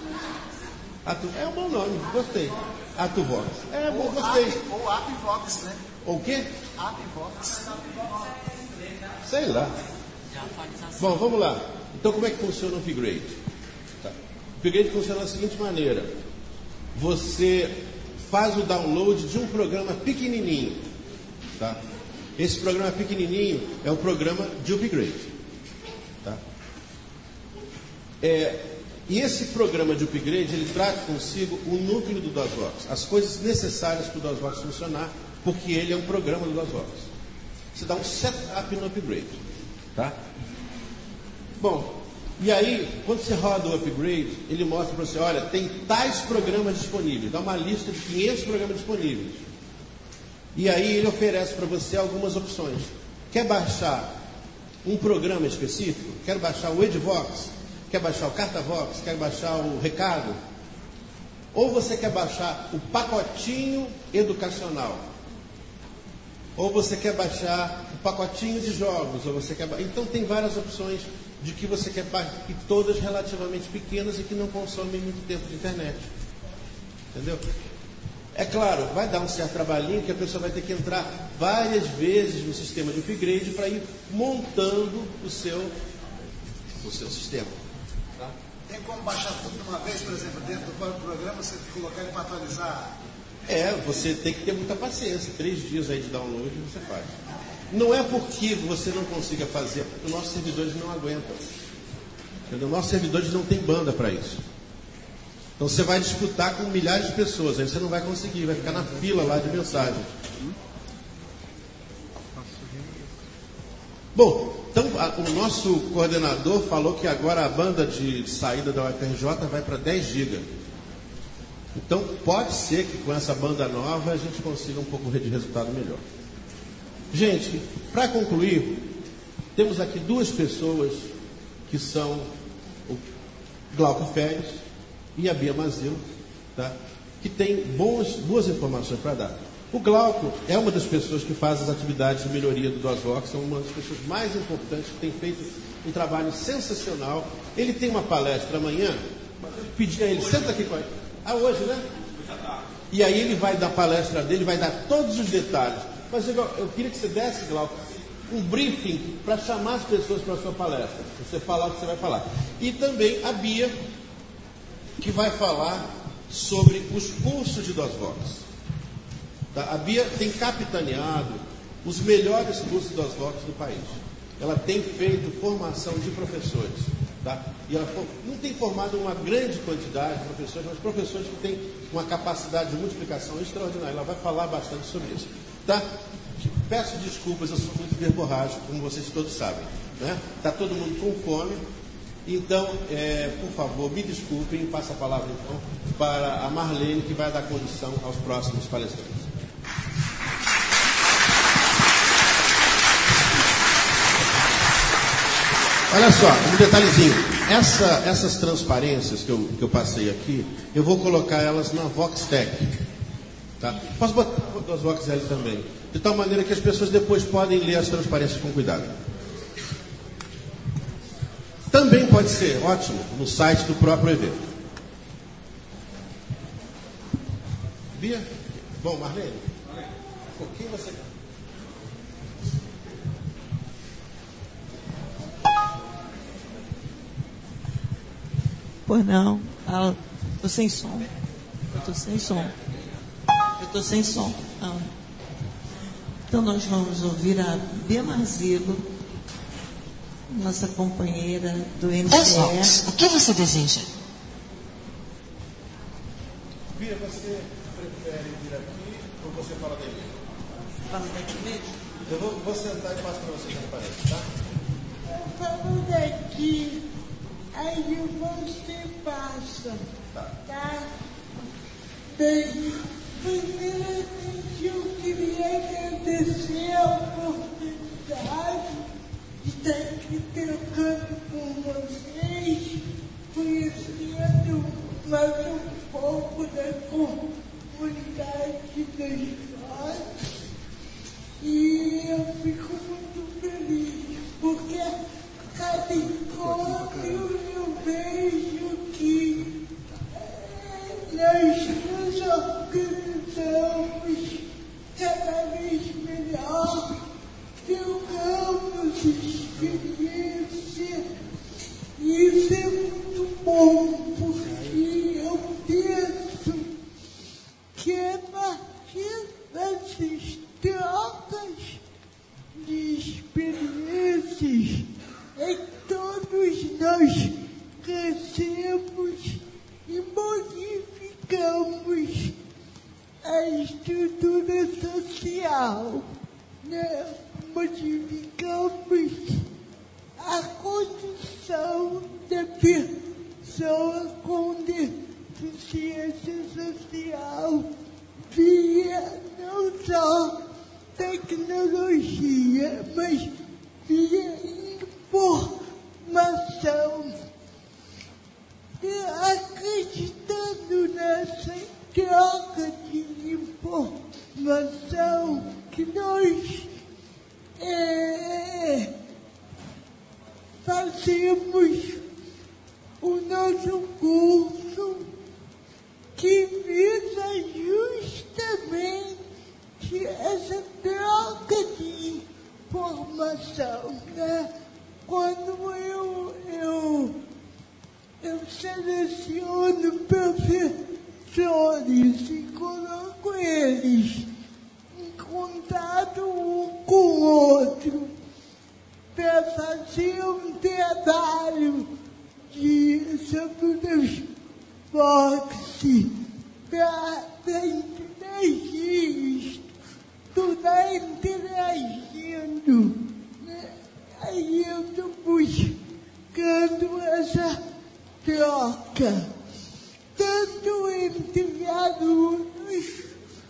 É um bom nome, gostei. Atuvox. É bom, gostei. Ou Apivox, né? Ou o quê? Apivox. Sei lá. Bom, vamos lá. Então, como é que funciona o Upgrade? Tá. O Upgrade funciona da seguinte maneira. Você faz o download de um programa pequenininho. Tá? Esse programa pequenininho é o programa de upgrade. Tá? E esse programa de upgrade, ele traz consigo o núcleo do DOSVox, as coisas necessárias para o DOSVox funcionar, porque ele é um programa do DOSVox. Você dá um setup no upgrade. Tá? Bom, e aí, quando você roda o upgrade, ele mostra para você, olha, tem tais programas disponíveis, dá uma lista de 500 programas disponíveis. E aí ele oferece para você algumas opções. Quer baixar um programa específico? Quer baixar o Edvox? Quer baixar o Cartavox? Quer baixar o Recado? Ou você quer baixar o pacotinho educacional? Ou você quer baixar o pacotinho de jogos? Ou você quer... Então tem várias opções de que você quer baixar, e todas relativamente pequenas e que não consomem muito tempo de internet. Entendeu? É claro, vai dar um certo trabalhinho que a pessoa vai ter que entrar várias vezes no sistema de upgrade para ir montando o seu sistema. Tá? Tem como baixar tudo de uma vez, por exemplo, dentro do próprio programa, você colocar ele para atualizar? Você tem que ter muita paciência. 3 dias aí de download você faz. Não é porque você não consiga fazer, porque os nossos servidores não aguentam. Entendeu? Nossos servidores não têm banda para isso. Então você vai disputar com milhares de pessoas, aí você não vai conseguir, vai ficar na fila lá de mensagens. Bom, então o nosso coordenador falou que agora a banda de saída da UFRJ vai para 10 GB. Então pode ser que com essa banda nova a gente consiga um pouco de resultado melhor. Gente, para concluir, temos aqui 2 pessoas que são o Glauco Férez e a Bia Mazilo, tá? Que tem boas informações para dar. O Glauco é uma das pessoas que faz as atividades de melhoria do DOSVox, é uma das pessoas mais importantes, que tem feito um trabalho sensacional. Ele tem uma palestra amanhã, pedi a ele, senta aqui com ele. Hoje, né? E aí ele vai dar palestra dele, vai dar todos os detalhes. Mas eu queria que você desse, Glauco, um briefing para chamar as pessoas para a sua palestra. Você falar o que você vai falar. E também a Bia, que vai falar sobre os cursos de DOSVox. Tá? A Bia tem capitaneado os melhores cursos de DOSVox do país. Ela tem feito formação de professores. Tá? E ela não tem formado uma grande quantidade de professores, mas professores que têm uma capacidade de multiplicação extraordinária. Ela vai falar bastante sobre isso. Tá? Peço desculpas, eu sou muito verborrágico, como vocês todos sabem. Né? Está todo mundo com fome. Então, por favor, me desculpem e passo a palavra então para a Marlene, que vai dar condução aos próximos palestrantes. Olha só, um detalhezinho. Essas transparências que eu passei aqui, eu vou colocar elas na VoxTech. Tá? Posso botar as VoxL também. De tal maneira que as pessoas depois podem ler as transparências com cuidado. Também pode ser, ótimo, no site do próprio evento. Bia? Bom, Marlene? Quem você quer? Pois não. Estou sem som. estou sem som. Então nós vamos ouvir a Bia Marzillo, nossa companheira do MCE. 10 votos. O que você deseja? Bia, você prefere vir aqui ou você fala daí? Fala daqui mesmo? Eu vou sentar e passo para você, já aparece, tá? Eu falo daqui, aí você passa, tá? Bem, primeiramente eu queria agradecer a oportunidade de estar aqui trocando com vocês, conhecendo mais um pouco da comunidade dos jovens. E eu fico muito feliz, porque cada encontro eu vejo que nós nos organizamos cada vez melhor, trocamos experiência, e isso é muito bom, porque eu penso que a partir dessas trocas de experiências é que todos nós crescemos e modificamos a estrutura social, né? Modificamos a condição da pessoa com deficiência social via não só tecnologia, mas via informação. E acreditando nessa troca de informação que nós fazemos o nosso curso, que visa justamente essa troca de informação, né? Quando eu seleciono professores e coloco eles em contato um com o outro para fazer um trabalho sobre o transporte, para interagir, estudar interagindo, né? Aí eu estou buscando essa troca, tanto entre alunos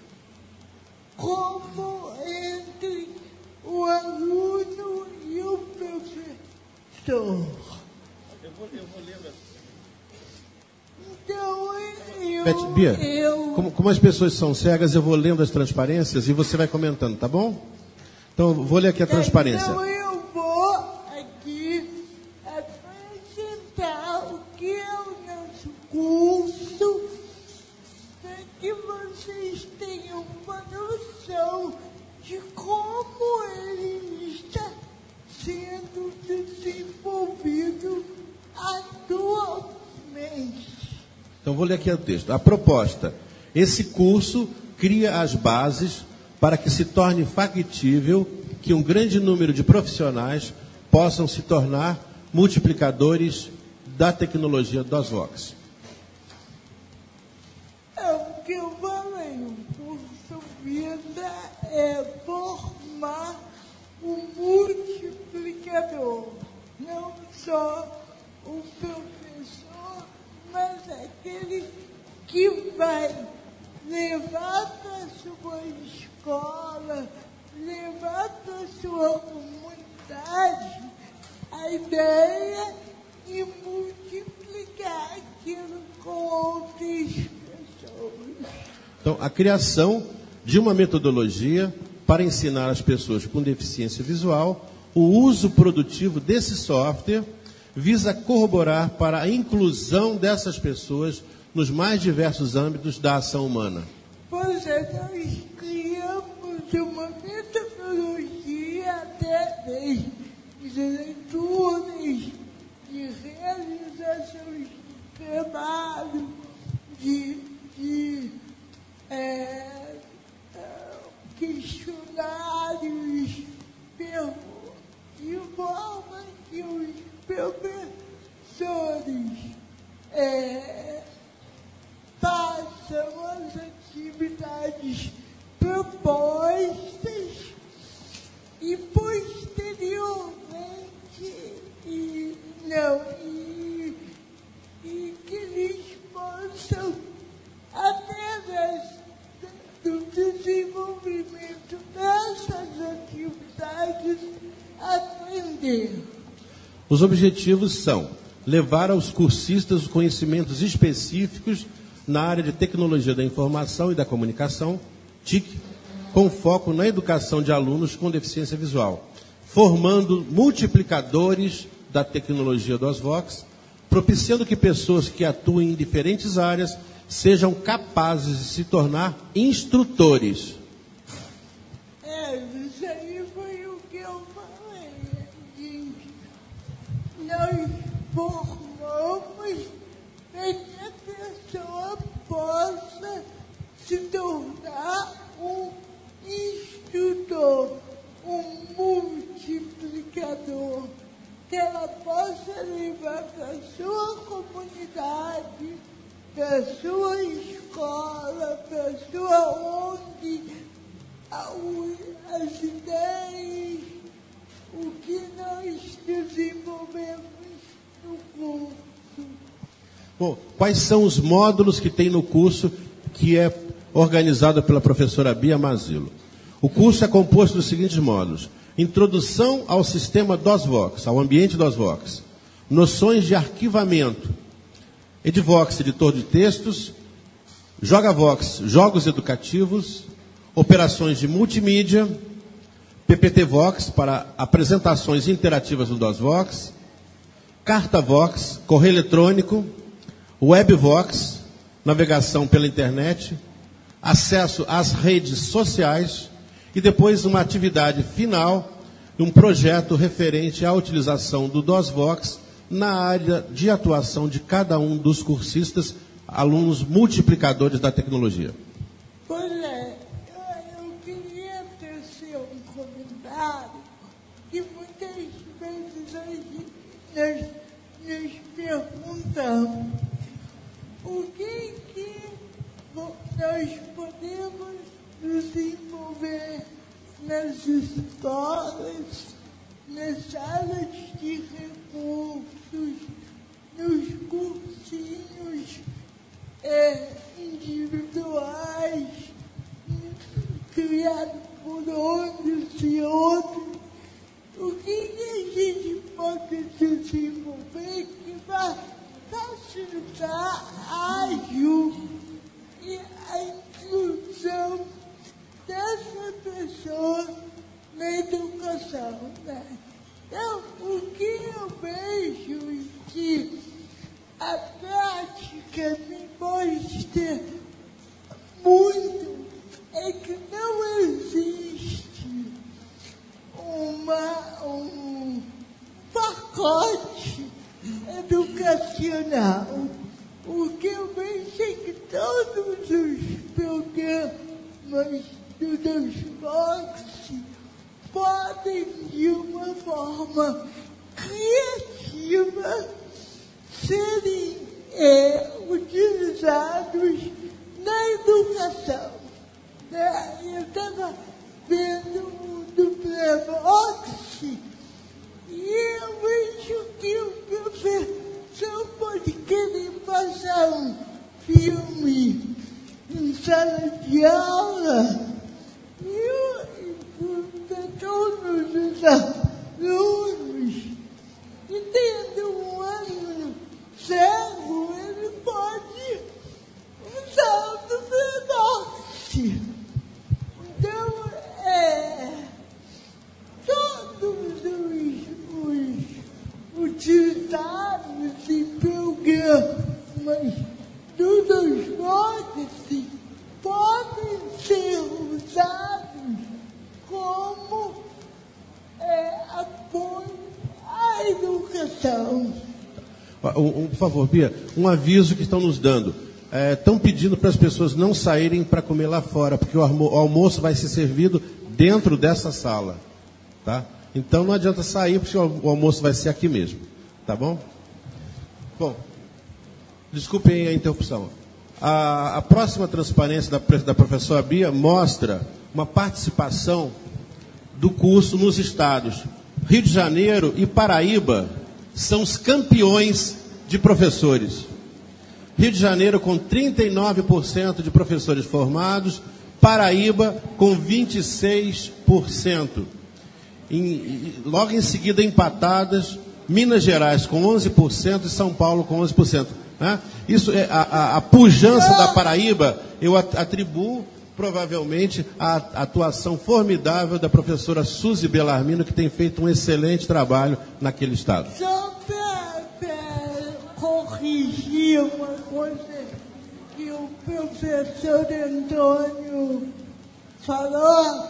como entre o aluno e o professor. Eu vou ler. Então, Bia, como as pessoas são cegas, eu vou lendo as transparências e você vai comentando, tá bom? Então, eu vou ler aqui a transparência. Então, eu vou aqui apresentar o que é o nosso curso, para que vocês tenham uma noção de como ele está sendo desenvolvido atualmente. Então, vou ler aqui o texto. A proposta. Esse curso cria as bases para que se torne factível que um grande número de profissionais possam se tornar multiplicadores da tecnologia dos Vox. O que eu falei, o curso visa é formar um multiplicador, não só o professor, mas aquele que vai levar para a sua escola, levar para a sua comunidade a ideia e multiplicar aquilo com outras pessoas. Então, a criação de uma metodologia para ensinar as pessoas com deficiência visual o uso produtivo desse software visa corroborar para a inclusão dessas pessoas nos mais diversos âmbitos da ação humana. Pois é, nós criamos uma metodologia através de leituras, de realizações de trabalho, de façam as atividades propostas e posteriormente e que eles possam, através do desenvolvimento dessas atividades, aprender. Os objetivos são levar aos cursistas os conhecimentos específicos na área de tecnologia da informação e da comunicação, TIC, com foco na educação de alunos com deficiência visual, formando multiplicadores da tecnologia do Osvox, propiciando que pessoas que atuem em diferentes áreas sejam capazes de se tornar instrutores. Isso aí foi o que eu falei, gente. Nós formamos para que a pessoa possa se tornar um instrutor, um multiplicador, que ela possa levar para a sua comunidade, para a sua escola, para a sua ONG, as ideias, o que nós desenvolvemos no curso. Bom, quais são os módulos que tem no curso que é organizado pela professora Bia Mazilo? O curso é composto dos seguintes módulos: introdução ao sistema DOSVox, ao ambiente DOSVox, noções de arquivamento, Edvox, editor de textos, JogaVox, jogos educativos, operações de multimídia, PPTVox, para apresentações interativas no DOSVox, CartaVox, correio eletrônico, WebVox, navegação pela internet, acesso às redes sociais e depois uma atividade final, um projeto referente à utilização do DOSVox na área de atuação de cada um dos cursistas, alunos multiplicadores da tecnologia. Pois é, eu queria tecer um comentário que muitas vezes nós perguntamos o que nós podemos desenvolver nas escolas, nas salas de recursos, nos cursinhos individuais, criados por uns e outros. O que a gente pode desenvolver que vai facilitar ágil e a inclusão dessa pessoa na educação, né? Então, o que eu vejo que a prática me mostra muito é que não existe um pacote educacional. O que eu vejo é que todos os programas do DOSVox podem, de uma forma criativa, serem utilizados na educação. Eu estava vendo o DOSVox e eu vejo que o professor pode querer passar um filme em sala de aula e todos os alunos, e tendo um aluno cego, ele pode usar o DOSVox. Então, todos os utilitários e programas do DOSVox podem ser usados como apoio à educação. Por favor, Bia, um aviso que estão nos dando. Estão pedindo para as pessoas não saírem para comer lá fora, porque o almoço vai ser servido dentro dessa sala. Tá? Então não adianta sair, porque o almoço vai ser aqui mesmo. Tá bom? Bom, desculpem a interrupção. A próxima transparência da professora Bia mostra uma participação do curso nos estados Rio de Janeiro e Paraíba são os campeões de professores. Rio de Janeiro com 39% de professores formados, Paraíba com 26%. Logo em seguida, empatadas, Minas Gerais com 11% e São Paulo com 11%. Né? Isso é a pujança da Paraíba, eu atribuo provavelmente a atuação formidável da professora Suzy Bellarmino, que tem feito um excelente trabalho naquele estado. Só para corrigir uma coisa que o professor Antônio falou,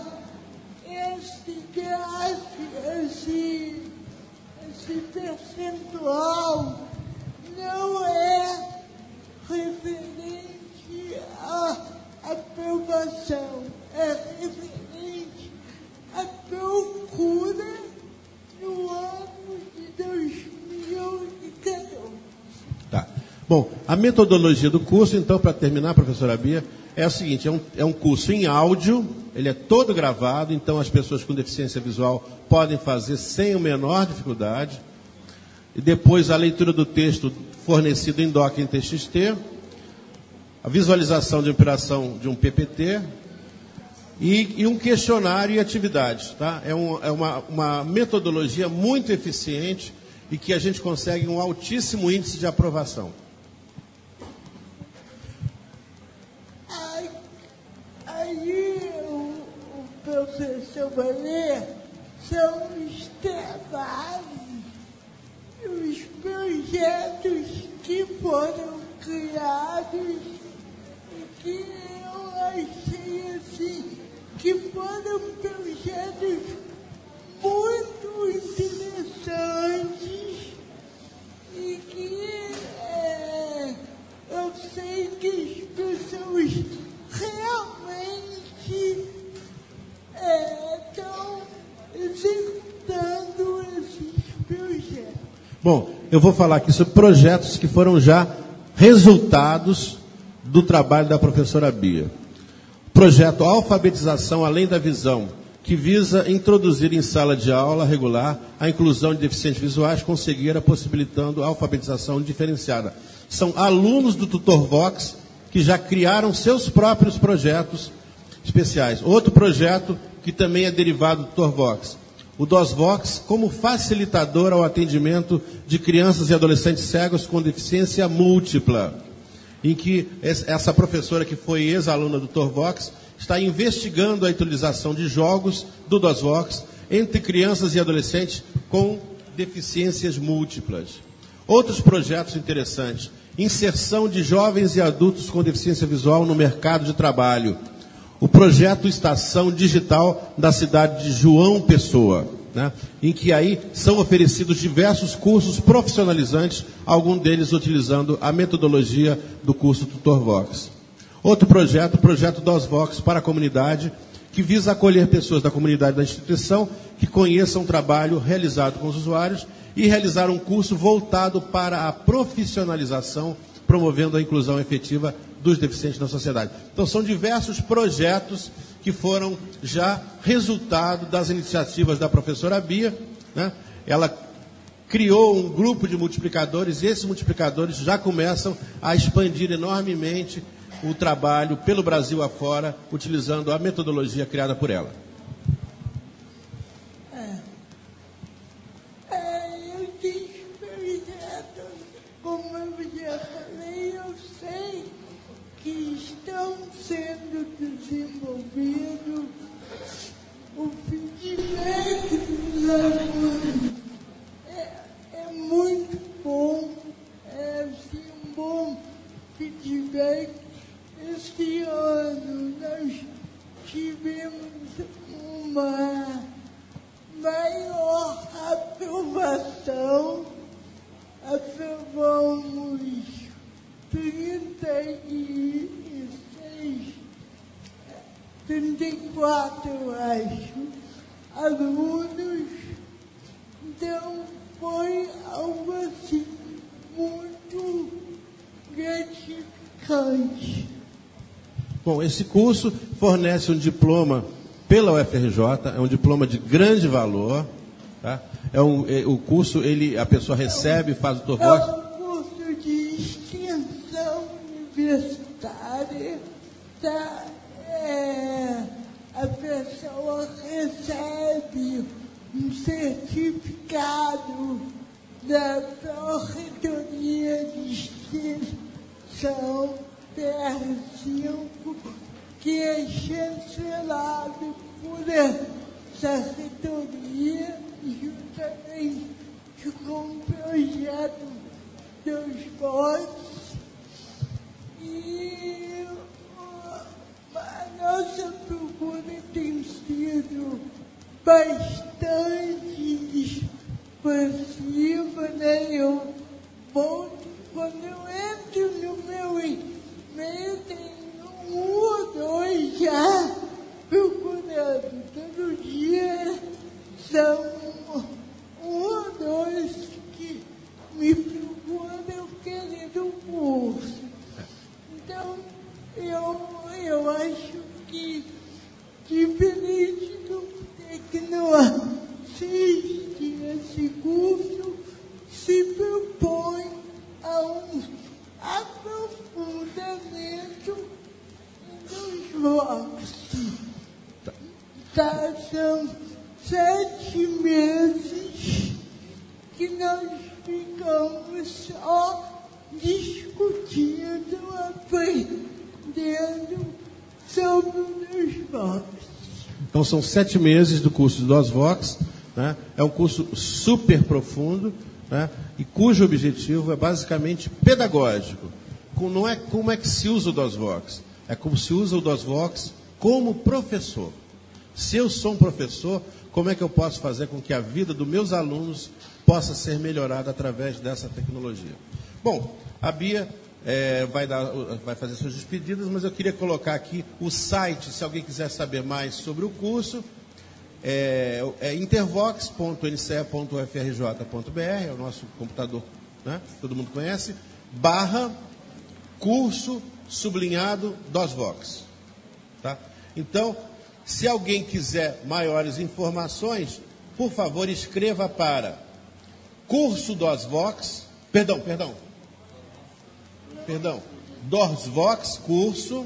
esse percentual não é referente à aprovação, é referente à procura no ano de 2014. Tá. Bom, a metodologia do curso, então, para terminar, professora Bia, é o seguinte, é um curso em áudio, ele é todo gravado, então as pessoas com deficiência visual podem fazer sem a menor dificuldade. E depois a leitura do texto fornecido em doc em TXT, a visualização de operação de um PPT e um questionário e atividades. Tá? É uma metodologia muito eficiente e que a gente consegue um altíssimo índice de aprovação. Aí o professor vai ler, são os trabalhos, os projetos que foram criados e que eu achei assim, que foram projetos muito interessantes e que eu sei que as pessoas realmente estão executando esses projetos. Bom, eu vou falar aqui sobre projetos que foram já resultados do trabalho da professora Bia. Projeto Alfabetização Além da Visão, que visa introduzir em sala de aula regular a inclusão de deficientes visuais com cegueira, possibilitando a alfabetização diferenciada. São alunos do Tutor Vox que já criaram seus próprios projetos especiais. Outro projeto que também é derivado do Tutor Vox, o DOSVox, como facilitador ao atendimento de crianças e adolescentes cegos com deficiência múltipla, em que essa professora, que foi ex-aluna do Tutor Vox, está investigando a utilização de jogos do DOSVox entre crianças e adolescentes com deficiências múltiplas. Outros projetos interessantes: inserção de jovens e adultos com deficiência visual no mercado de trabalho. O projeto Estação Digital da cidade de João Pessoa, né, em que aí são oferecidos diversos cursos profissionalizantes, alguns deles utilizando a metodologia do curso Tutor Vox. Outro projeto, o projeto DOSVox para a comunidade, que visa acolher pessoas da comunidade da instituição que conheçam o trabalho realizado com os usuários e realizar um curso voltado para a profissionalização, promovendo a inclusão efetiva dos deficientes na sociedade. Então, são diversos projetos que foram já resultado das iniciativas da professora Bia, né? Ela criou um grupo de multiplicadores e esses multiplicadores já começam a expandir enormemente o trabalho pelo Brasil afora, utilizando a metodologia criada por ela. Esses projetos, como eu já falei, eu sei que estão sendo desenvolvidos. O feedback dos alunos é muito bom, é assim, um bom feedback. Este ano nós tivemos uma maior aprovação, aprovamos 34, acho, alunos. Então, foi algo assim muito gratificante Kant. Bom, esse curso fornece um diploma pela UFRJ, é um diploma de grande valor, tá? O curso, a pessoa recebe, faz o TOEFL. É um curso de extensão universitária, tá? A pessoa recebe um certificado da Pró-Reitoria de Extensão TR5, que é chancelado por essa reitoria, juntamente com o projeto dos votos. E a nossa procura tem sido bastante expansiva, né? Eu volto, quando eu entro no meu e-mail, tem 1 ou 2 já procurando. Todo dia são 1 ou 2 que me procuram querendo o curso. Então, eu acho que, diferente do que não assiste esse curso, se propõe a um aprofundamento dos votos. Tá, são 7 meses que nós ficamos só discutindo, aprendendo sobre os votos. Então são 7 meses do curso do DOSVox, né? É um curso super profundo, né? E cujo objetivo é basicamente pedagógico. Não é como é que se usa o DOSVox, é como se usa o DOSVox como professor. Se eu sou um professor, como é que eu posso fazer com que a vida dos meus alunos possa ser melhorada através dessa tecnologia? Bom, a Bia vai fazer suas despedidas, mas eu queria colocar aqui o site, se alguém quiser saber mais sobre o curso, é intervox.nce.ufrj.br, é o nosso computador, né? Todo mundo conhece, /curso_DOSVox. Tá? Então, se alguém quiser maiores informações, por favor, escreva para curso DOSVox, DOSVox curso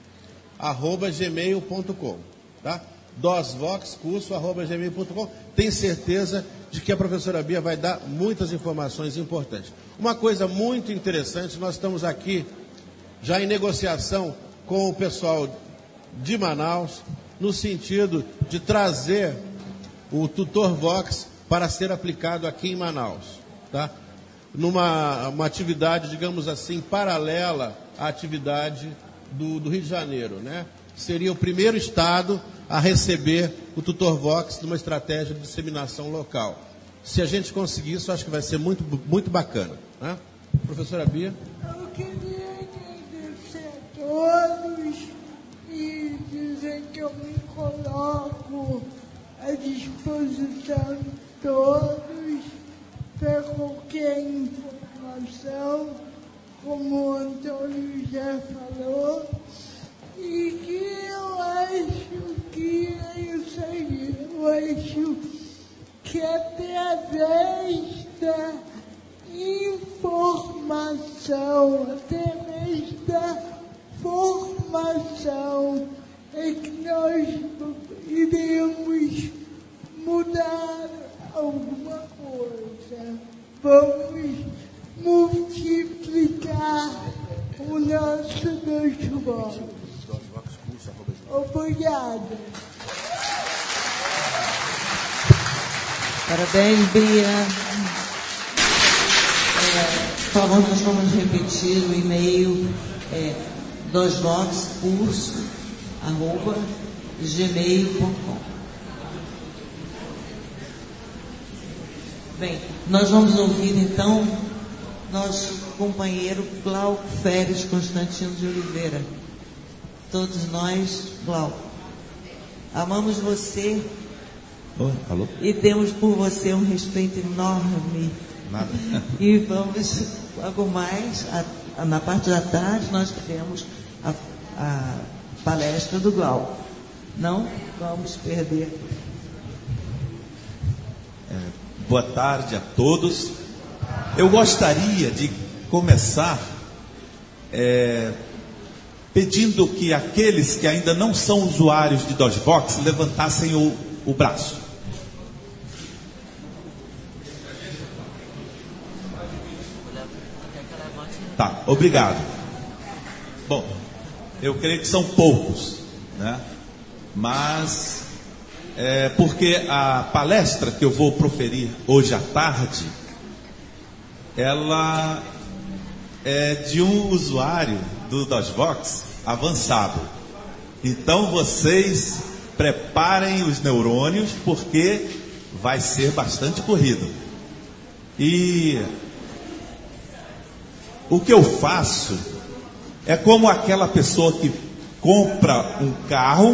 @gmail.com, tá? DOSVox curso @gmail.com. Tenho certeza de que a professora Bia vai dar muitas informações importantes. Uma coisa muito interessante, nós estamos aqui já em negociação com o pessoal de Manaus, no sentido de trazer o TutorVox para ser aplicado aqui em Manaus, tá? Numa atividade, digamos assim, paralela à atividade do Rio de Janeiro, né? Seria o primeiro estado a receber o TutorVox numa estratégia de disseminação local. Se a gente conseguir isso, acho que vai ser muito, muito bacana, né? Professora Bia? Eu queria agradecer a todos e dizer que eu me coloco à disposição de todos para qualquer informação, como o Antônio já falou, e que eu acho que é isso aí. Eu acho que através da informação, através da formação, é que nós iremos mudar alguma coisa. Vamos multiplicar o nosso DOSVox. Obrigada. Parabéns, Bia. Por favor, nós vamos repetir o e-mail dosvoxcurso@gmail.com. Bem, nós vamos ouvir então nosso companheiro Glauco Férez Constantino de Oliveira. Todos nós, Glauco, amamos você. Alô? E temos por você um respeito enorme. Nada. E vamos, logo mais, na parte da tarde, nós tivemos a palestra do Glauco. Não vamos perder. Boa tarde a todos. Eu gostaria de começar pedindo que aqueles que ainda não são usuários de DOSVox levantassem o braço. Tá, obrigado. Bom, eu creio que são poucos, né? Mas porque a palestra que eu vou proferir hoje à tarde, ela é de um usuário do DOSVox avançado. Então vocês preparem os neurônios, porque vai ser bastante corrido. E o que eu faço é como aquela pessoa que compra um carro.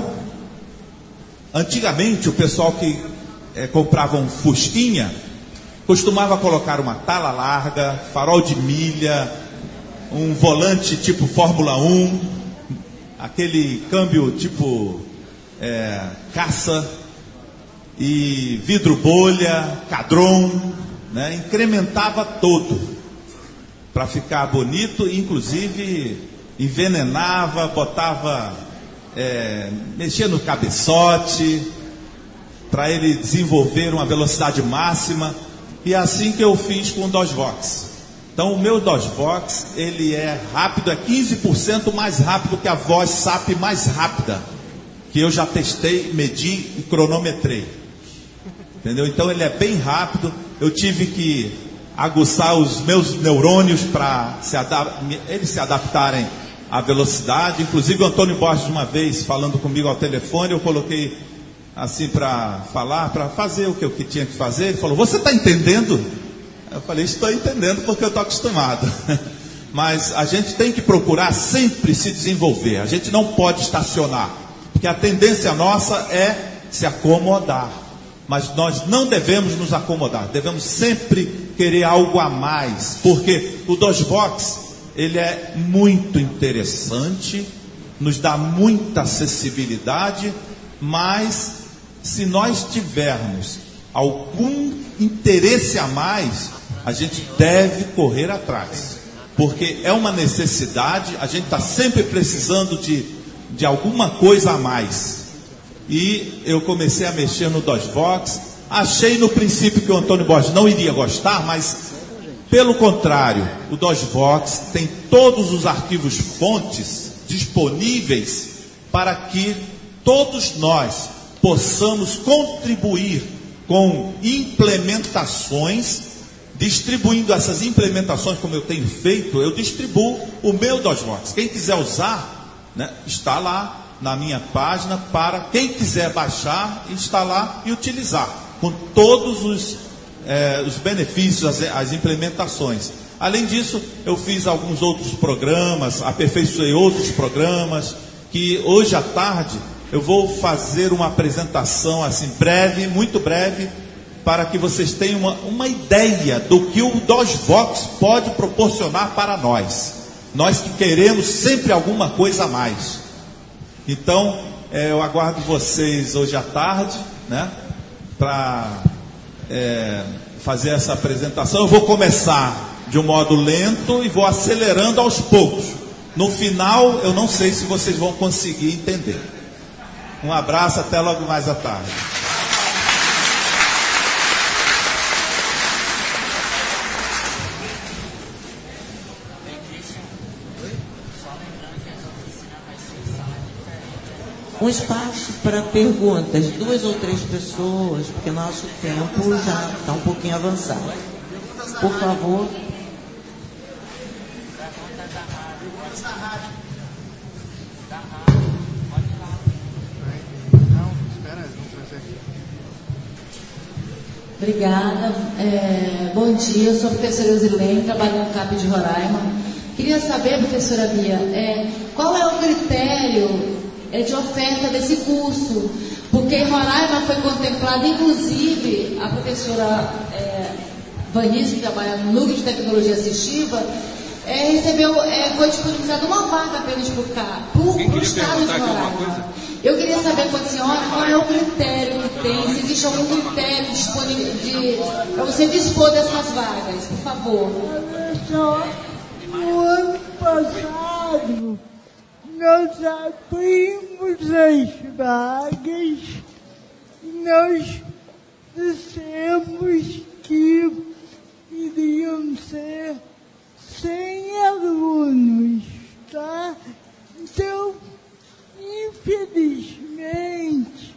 Antigamente, o pessoal que comprava um Fusquinha costumava colocar uma tala larga, farol de milha, um volante tipo Fórmula 1, aquele câmbio tipo caça, e vidro bolha, cadron, né? Incrementava todo para ficar bonito, inclusive envenenava, botava, mexia no cabeçote para ele desenvolver uma velocidade máxima. E é assim que eu fiz com o DOSVox. Então o meu DOSVox, ele é rápido, é 15% mais rápido que a voz SAP mais rápida que eu já testei, medi e cronometrei. Entendeu? Então ele é bem rápido. Eu tive que aguçar os meus neurônios para eles se adaptarem à velocidade. Inclusive o Antônio Borges, uma vez falando comigo ao telefone, eu coloquei assim para falar, para fazer o que eu tinha que fazer. Ele falou: "Você está entendendo?" Eu falei: "Estou entendendo, porque eu estou acostumado." Mas a gente tem que procurar sempre se desenvolver. A gente não pode estacionar, porque a tendência nossa é se acomodar. Mas nós não devemos nos acomodar, devemos sempre querer algo a mais, porque o DOSVox, ele é muito interessante, nos dá muita acessibilidade, mas se nós tivermos algum interesse a mais, a gente deve correr atrás, porque é uma necessidade. A gente está sempre precisando de alguma coisa a mais. E eu comecei a mexer no DOSVox. Achei no princípio que o Antônio Borges não iria gostar, mas pelo contrário, o DOSVox tem todos os arquivos fontes disponíveis para que todos nós possamos contribuir com implementações, distribuindo essas implementações, como eu tenho feito. Eu distribuo o meu DOSVox. Quem quiser usar, né, está lá na minha página, para quem quiser baixar, instalar e utilizar, com todos os benefícios, as implementações. Além disso, eu fiz alguns outros programas, aperfeiçoei outros programas, que hoje à tarde eu vou fazer uma apresentação assim breve, muito breve, para que vocês tenham uma ideia do que o DOSVox pode proporcionar para nós que queremos sempre alguma coisa a mais. Então, eu aguardo vocês hoje à tarde, né, para fazer essa apresentação. Eu vou começar de um modo lento e vou acelerando aos poucos. No final, eu não sei se vocês vão conseguir entender. Um abraço, até logo mais à tarde. Um espaço para perguntas, 2 ou 3 pessoas, porque nosso tempo já está um pouquinho avançado. Por favor. Obrigada. Bom dia, eu sou a professora Eusilene, trabalho no CAP de Roraima. Queria saber, professora Bia, qual é o critério de oferta desse curso? Porque em Roraima foi contemplado, inclusive, a professora Vanice, que trabalha no Núcleo de Tecnologia Assistiva, foi disponibilizada uma vaga apenas para o estado de Roraima. Eu queria saber com a senhora qual é o critério que tem, se existe algum critério disponível para você dispor dessas vagas, por favor. Olha só, no ano passado, nós abrimos as vagas e nós dissemos que iriam ser 100 alunos, tá? Então, infelizmente,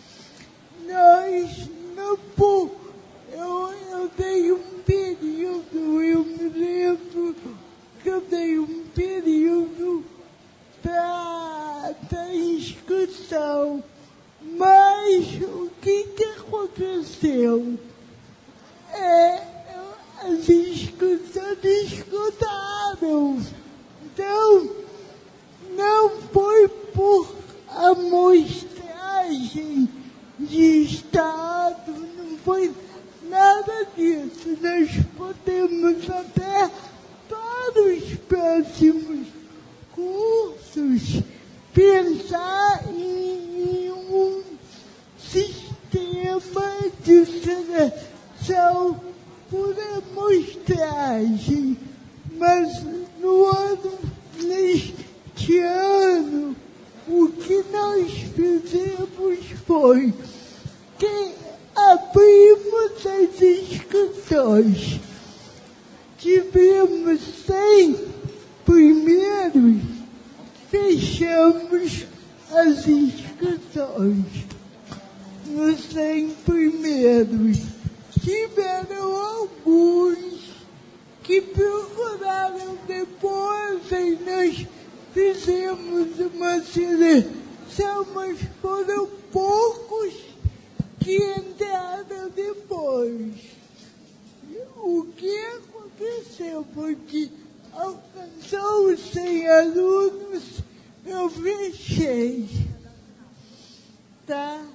nós não podemos. Eu dei um período, eu me lembro que eu dei um período para inscrição. Mas o que aconteceu? As inscrições escutaram. Então, não foi por amostragem de Estado, não foi nada disso. Nós podemos até, para os próximos cursos, pensar em um sistema de seleção por amostragem, mas neste ano, o que nós fizemos foi que abrimos as inscrições. Tivemos 100 primeiros, fechamos as inscrições. Nos 100 primeiros, tiveram alguns que procuraram depois e nós fizemos uma seleção, mas foram poucos que entraram depois. O que aconteceu foi que alcançou os 100 alunos, eu fechei. Tá?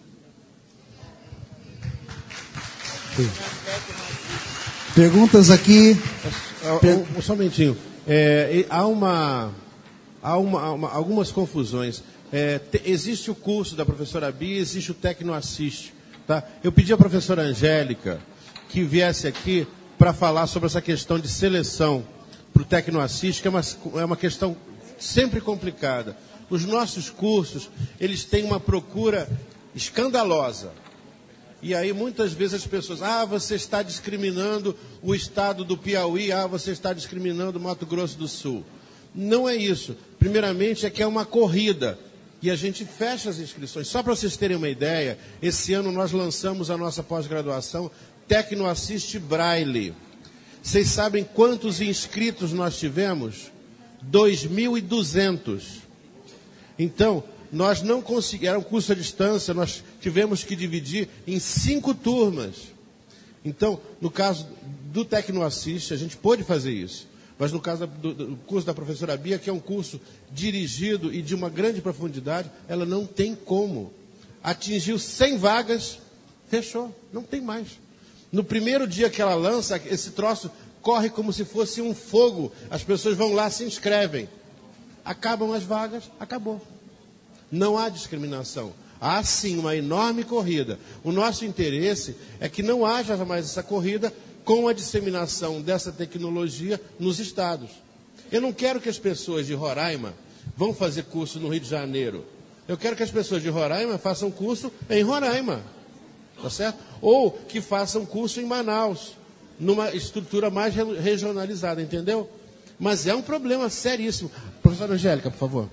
Perguntas aqui. Só um momentinho. Há algumas confusões. Existe o curso da professora Bia, existe o Tecnoassist. Tá? Eu pedi à professora Angélica que viesse aqui para falar sobre essa questão de seleção para o Tecnoassist, que é uma questão sempre complicada. Os nossos cursos, eles têm uma procura escandalosa. E aí, muitas vezes, as pessoas... você está discriminando o estado do Piauí. Você está discriminando o Mato Grosso do Sul. Não é isso. Primeiramente, é que é uma corrida. E a gente fecha as inscrições. Só para vocês terem uma ideia, esse ano nós lançamos a nossa pós-graduação Tecnoassist Braille. Vocês sabem quantos inscritos nós tivemos? 2.200. Então... nós não conseguimos, era um curso à distância, nós tivemos que dividir em 5 turmas. Então, no caso do Tecnoassist, a gente pôde fazer isso. Mas no caso do curso da professora Bia, que é um curso dirigido e de uma grande profundidade, ela não tem como. Atingiu 100 vagas, fechou, não tem mais. No primeiro dia que ela lança, esse troço corre como se fosse um fogo. As pessoas vão lá, se inscrevem. Acabam as vagas, acabou. Não há discriminação. Há sim uma enorme corrida. O nosso interesse é que não haja mais essa corrida com a disseminação dessa tecnologia nos estados. Eu não quero que as pessoas de Roraima vão fazer curso no Rio de Janeiro. Eu quero que as pessoas de Roraima façam curso em Roraima. Tá certo? Ou que façam curso em Manaus, numa estrutura mais regionalizada, entendeu? Mas é um problema seríssimo. Professora Angélica, por favor.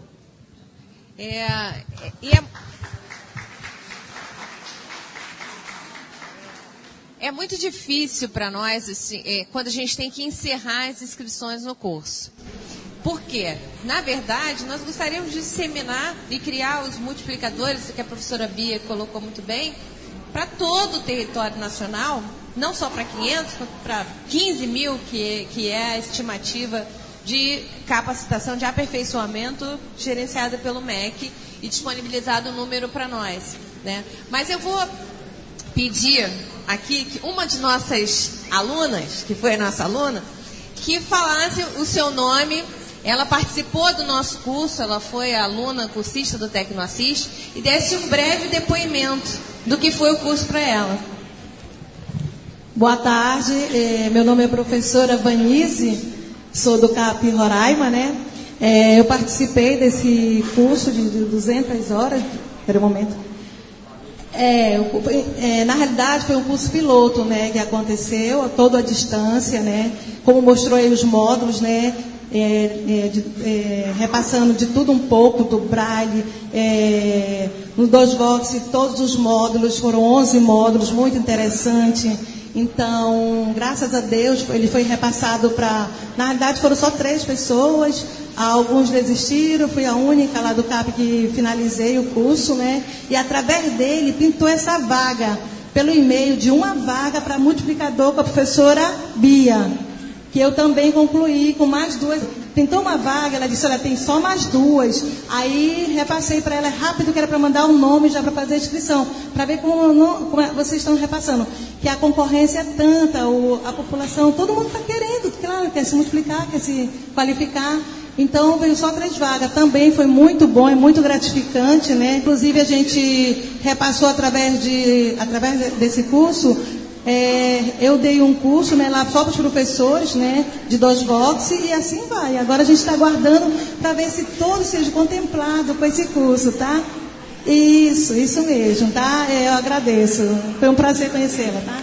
É muito difícil para nós, assim, quando a gente tem que encerrar as inscrições no curso. Por quê? Na verdade, nós gostaríamos de disseminar e criar os multiplicadores, que a professora Bia colocou muito bem, para todo o território nacional, não só para 500, mas para 15 mil, que é a estimativa de capacitação, de aperfeiçoamento gerenciada pelo MEC e disponibilizado o número para nós, né? Mas eu vou pedir aqui que uma de nossas alunas, que foi a nossa aluna, que falasse o seu nome. Ela participou do nosso curso, ela foi aluna cursista do Tecnoassist, e desse um breve depoimento do que foi o curso para ela. Boa tarde, meu nome é professora Vanise, sou do CAP Roraima, né? Eu participei desse curso de 200 horas, espera um momento. Na realidade foi um curso piloto, né, que aconteceu a toda a distância, né? Como mostrou aí os módulos, né? Repassando de tudo um pouco do Braille, no DOSVox, todos os módulos, foram 11 módulos, muito interessante. Então, graças a Deus, ele foi repassado para... Na realidade, foram só 3 pessoas, alguns desistiram, fui a única lá do CAP que finalizei o curso, né? E através dele, pintou essa vaga, pelo e-mail, de uma vaga para multiplicador com a professora Bia, que eu também concluí com mais 2. Pintou uma vaga, ela disse, olha, tem só mais 2. Aí repassei para ela rápido, que era para mandar um nome já para fazer a inscrição, para ver como vocês estão repassando. Que a concorrência é tanta, a população, todo mundo está querendo, claro, quer se multiplicar, quer se qualificar. Então veio só 3 vagas. Também foi muito bom, é muito gratificante, né? Inclusive a gente repassou através desse curso. Eu dei um curso, né, lá só para os professores, né, de DOSVox, e assim vai. Agora a gente está aguardando para ver se todos sejam contemplados com esse curso, tá? Isso mesmo, tá? Eu agradeço. Foi um prazer conhecê-la, tá?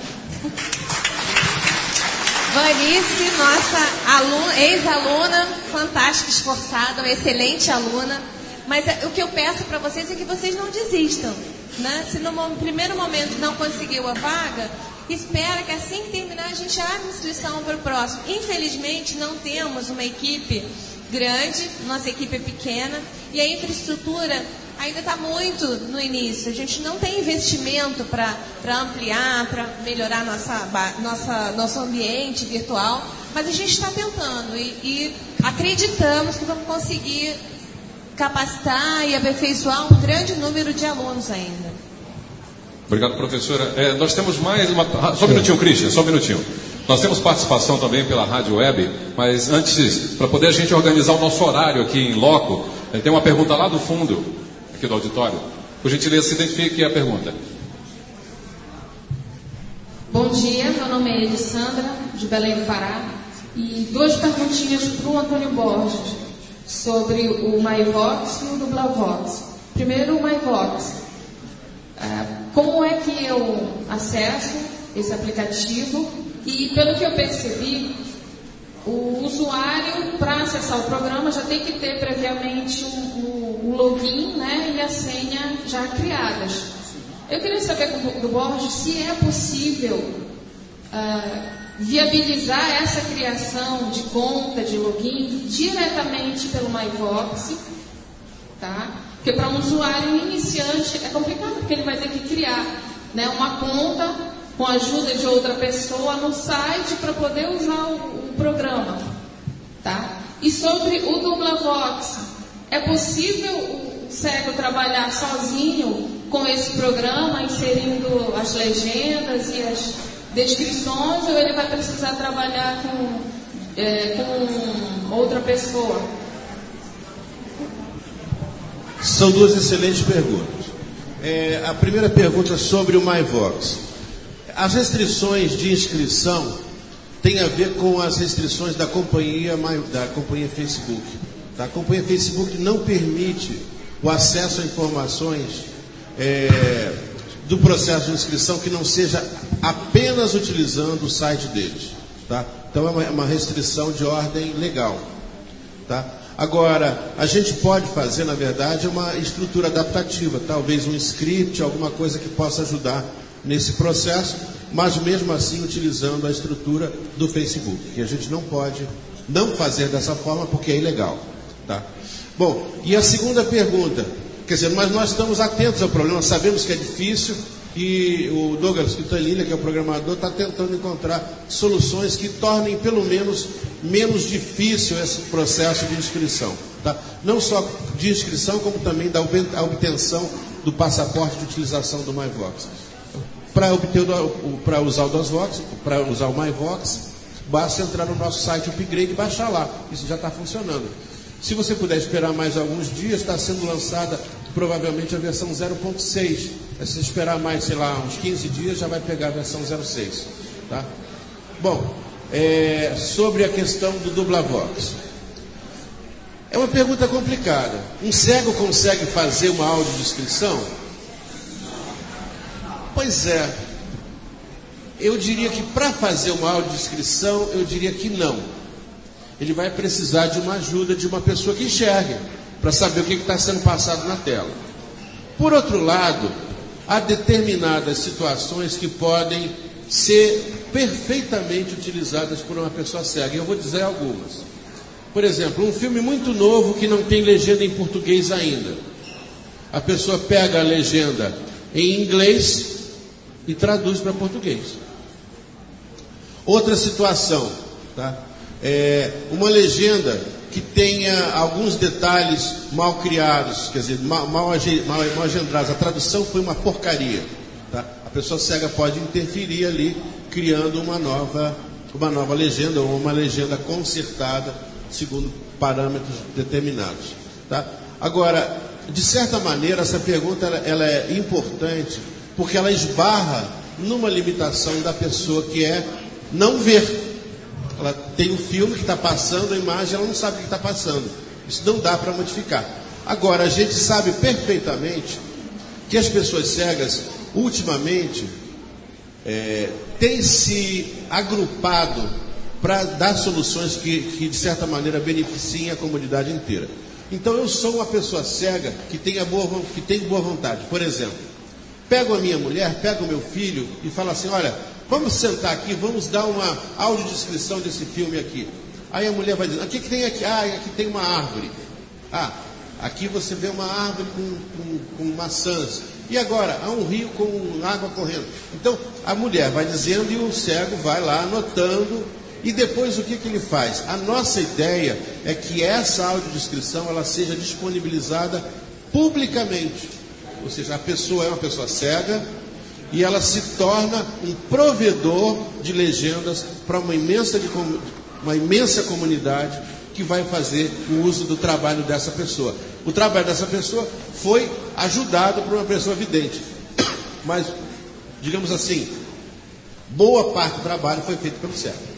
Vanise, nossa ex-aluna, fantástica, esforçada, uma excelente aluna. Mas o que eu peço para vocês é que vocês não desistam, né? Se no primeiro momento não conseguiu a vaga, espera que assim que terminar a gente abre inscrição para o próximo. Infelizmente não temos uma equipe grande, nossa equipe é pequena e a infraestrutura ainda está muito no início. A gente não tem investimento para ampliar, para melhorar nosso ambiente virtual, mas a gente está tentando e acreditamos que vamos conseguir capacitar e aperfeiçoar um grande número de alunos ainda. Obrigado, professora. Nós temos mais uma... Só um minutinho, Christian, só um minutinho. Nós temos participação também pela Rádio Web, mas antes, para poder a gente organizar o nosso horário aqui em loco, tem uma pergunta lá do fundo, aqui do auditório. Por gentileza, se identifique a pergunta. Bom dia, meu nome é Elisandra, de Belém do Pará, e 2 perguntinhas para o Antônio Borges, sobre o MyVox e o DublaVox. Primeiro, o MyVox. Como é que eu acesso esse aplicativo? E pelo que eu percebi, o usuário, para acessar o programa, já tem que ter previamente o login, né, e a senha já criadas. Eu queria saber do Borges se é possível viabilizar essa criação de conta, de login, diretamente pelo MyVox, tá? Porque para um usuário iniciante é complicado, porque ele vai ter que criar, né, uma conta com a ajuda de outra pessoa no site para poder usar o programa, tá? E sobre o DublaVox, é possível o cego trabalhar sozinho com esse programa, inserindo as legendas e as descrições, ou ele vai precisar trabalhar com outra pessoa? São 2 excelentes perguntas. A primeira pergunta sobre o MyVox. As restrições de inscrição têm a ver com as restrições da companhia Facebook. A companhia Facebook não permite o acesso a informações do processo de inscrição que não seja apenas utilizando o site deles. Tá? Então é uma restrição de ordem legal. Tá? Agora, a gente pode fazer, na verdade, uma estrutura adaptativa, talvez um script, alguma coisa que possa ajudar nesse processo, mas mesmo assim utilizando a estrutura do Facebook, que a gente não pode não fazer dessa forma porque é ilegal. Tá? Bom, e a segunda pergunta, quer dizer, mas nós estamos atentos ao problema, sabemos que é difícil e o Douglas Quintanilha, que é o programador, está tentando encontrar soluções que tornem pelo menos difícil esse processo de inscrição. Tá? Não só de inscrição, como também da obtenção do passaporte de utilização do MyVox. Para usar o DOSVox, para usar o MyVox, basta entrar no nosso site Upgrade e baixar lá. Isso já está funcionando. Se você puder esperar mais alguns dias, está sendo lançada provavelmente a versão 0.6. Se você esperar mais, sei lá, uns 15 dias, já vai pegar a versão 0.6. Tá? Bom, sobre a questão do Dublavox. É uma pergunta complicada. Um cego consegue fazer uma audiodescrição? Pois é. Eu diria que para fazer uma audiodescrição, eu diria que não. Ele vai precisar de uma ajuda de uma pessoa que enxergue, para saber o que está sendo passado na tela. Por outro lado, há determinadas situações que podem ser perfeitamente utilizadas por uma pessoa cega. E eu vou dizer algumas. Por exemplo, um filme muito novo que não tem legenda em português ainda. A pessoa pega a legenda em inglês e traduz para português. Outra situação, tá? Uma legenda que tenha alguns detalhes mal criados, quer dizer, mal agendrados. A tradução foi uma porcaria. Tá? A pessoa cega pode interferir ali, criando uma nova legenda, ou uma legenda consertada, segundo parâmetros determinados. Tá? Agora, de certa maneira, essa pergunta ela é importante, porque ela esbarra numa limitação da pessoa que é não ver. Ela tem um filme que está passando, a imagem, ela não sabe o que está passando. Isso não dá para modificar. Agora, a gente sabe perfeitamente que as pessoas cegas, ultimamente, têm se agrupado para dar soluções que, de certa maneira, beneficiem a comunidade inteira. Então, eu sou uma pessoa cega que tem boa vontade. Por exemplo, pego a minha mulher, pego o meu filho e falo assim, olha, vamos sentar aqui, vamos dar uma audiodescrição desse filme aqui. Aí a mulher vai dizer, o que tem aqui? Ah, aqui tem uma árvore. Ah, aqui você vê uma árvore com maçãs. E agora? Há um rio com água correndo. Então, a mulher vai dizendo e o cego vai lá anotando. E depois o que ele faz? A nossa ideia é que essa audiodescrição ela seja disponibilizada publicamente. Ou seja, a pessoa é uma pessoa cega e ela se torna um provedor de legendas para uma imensa comunidade que vai fazer o uso do trabalho dessa pessoa. O trabalho dessa pessoa foi ajudado por uma pessoa vidente. Mas, digamos assim, boa parte do trabalho foi feito pelo cego.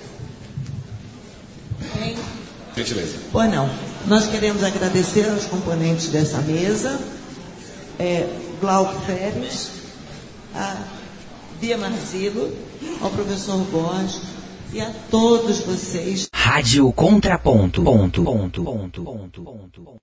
Gentileza. Pois não. Nós queremos agradecer aos componentes dessa mesa, Glauco Férez, a Bia Marzillo, ao professor Borges e a todos vocês. Rádio Contraponto.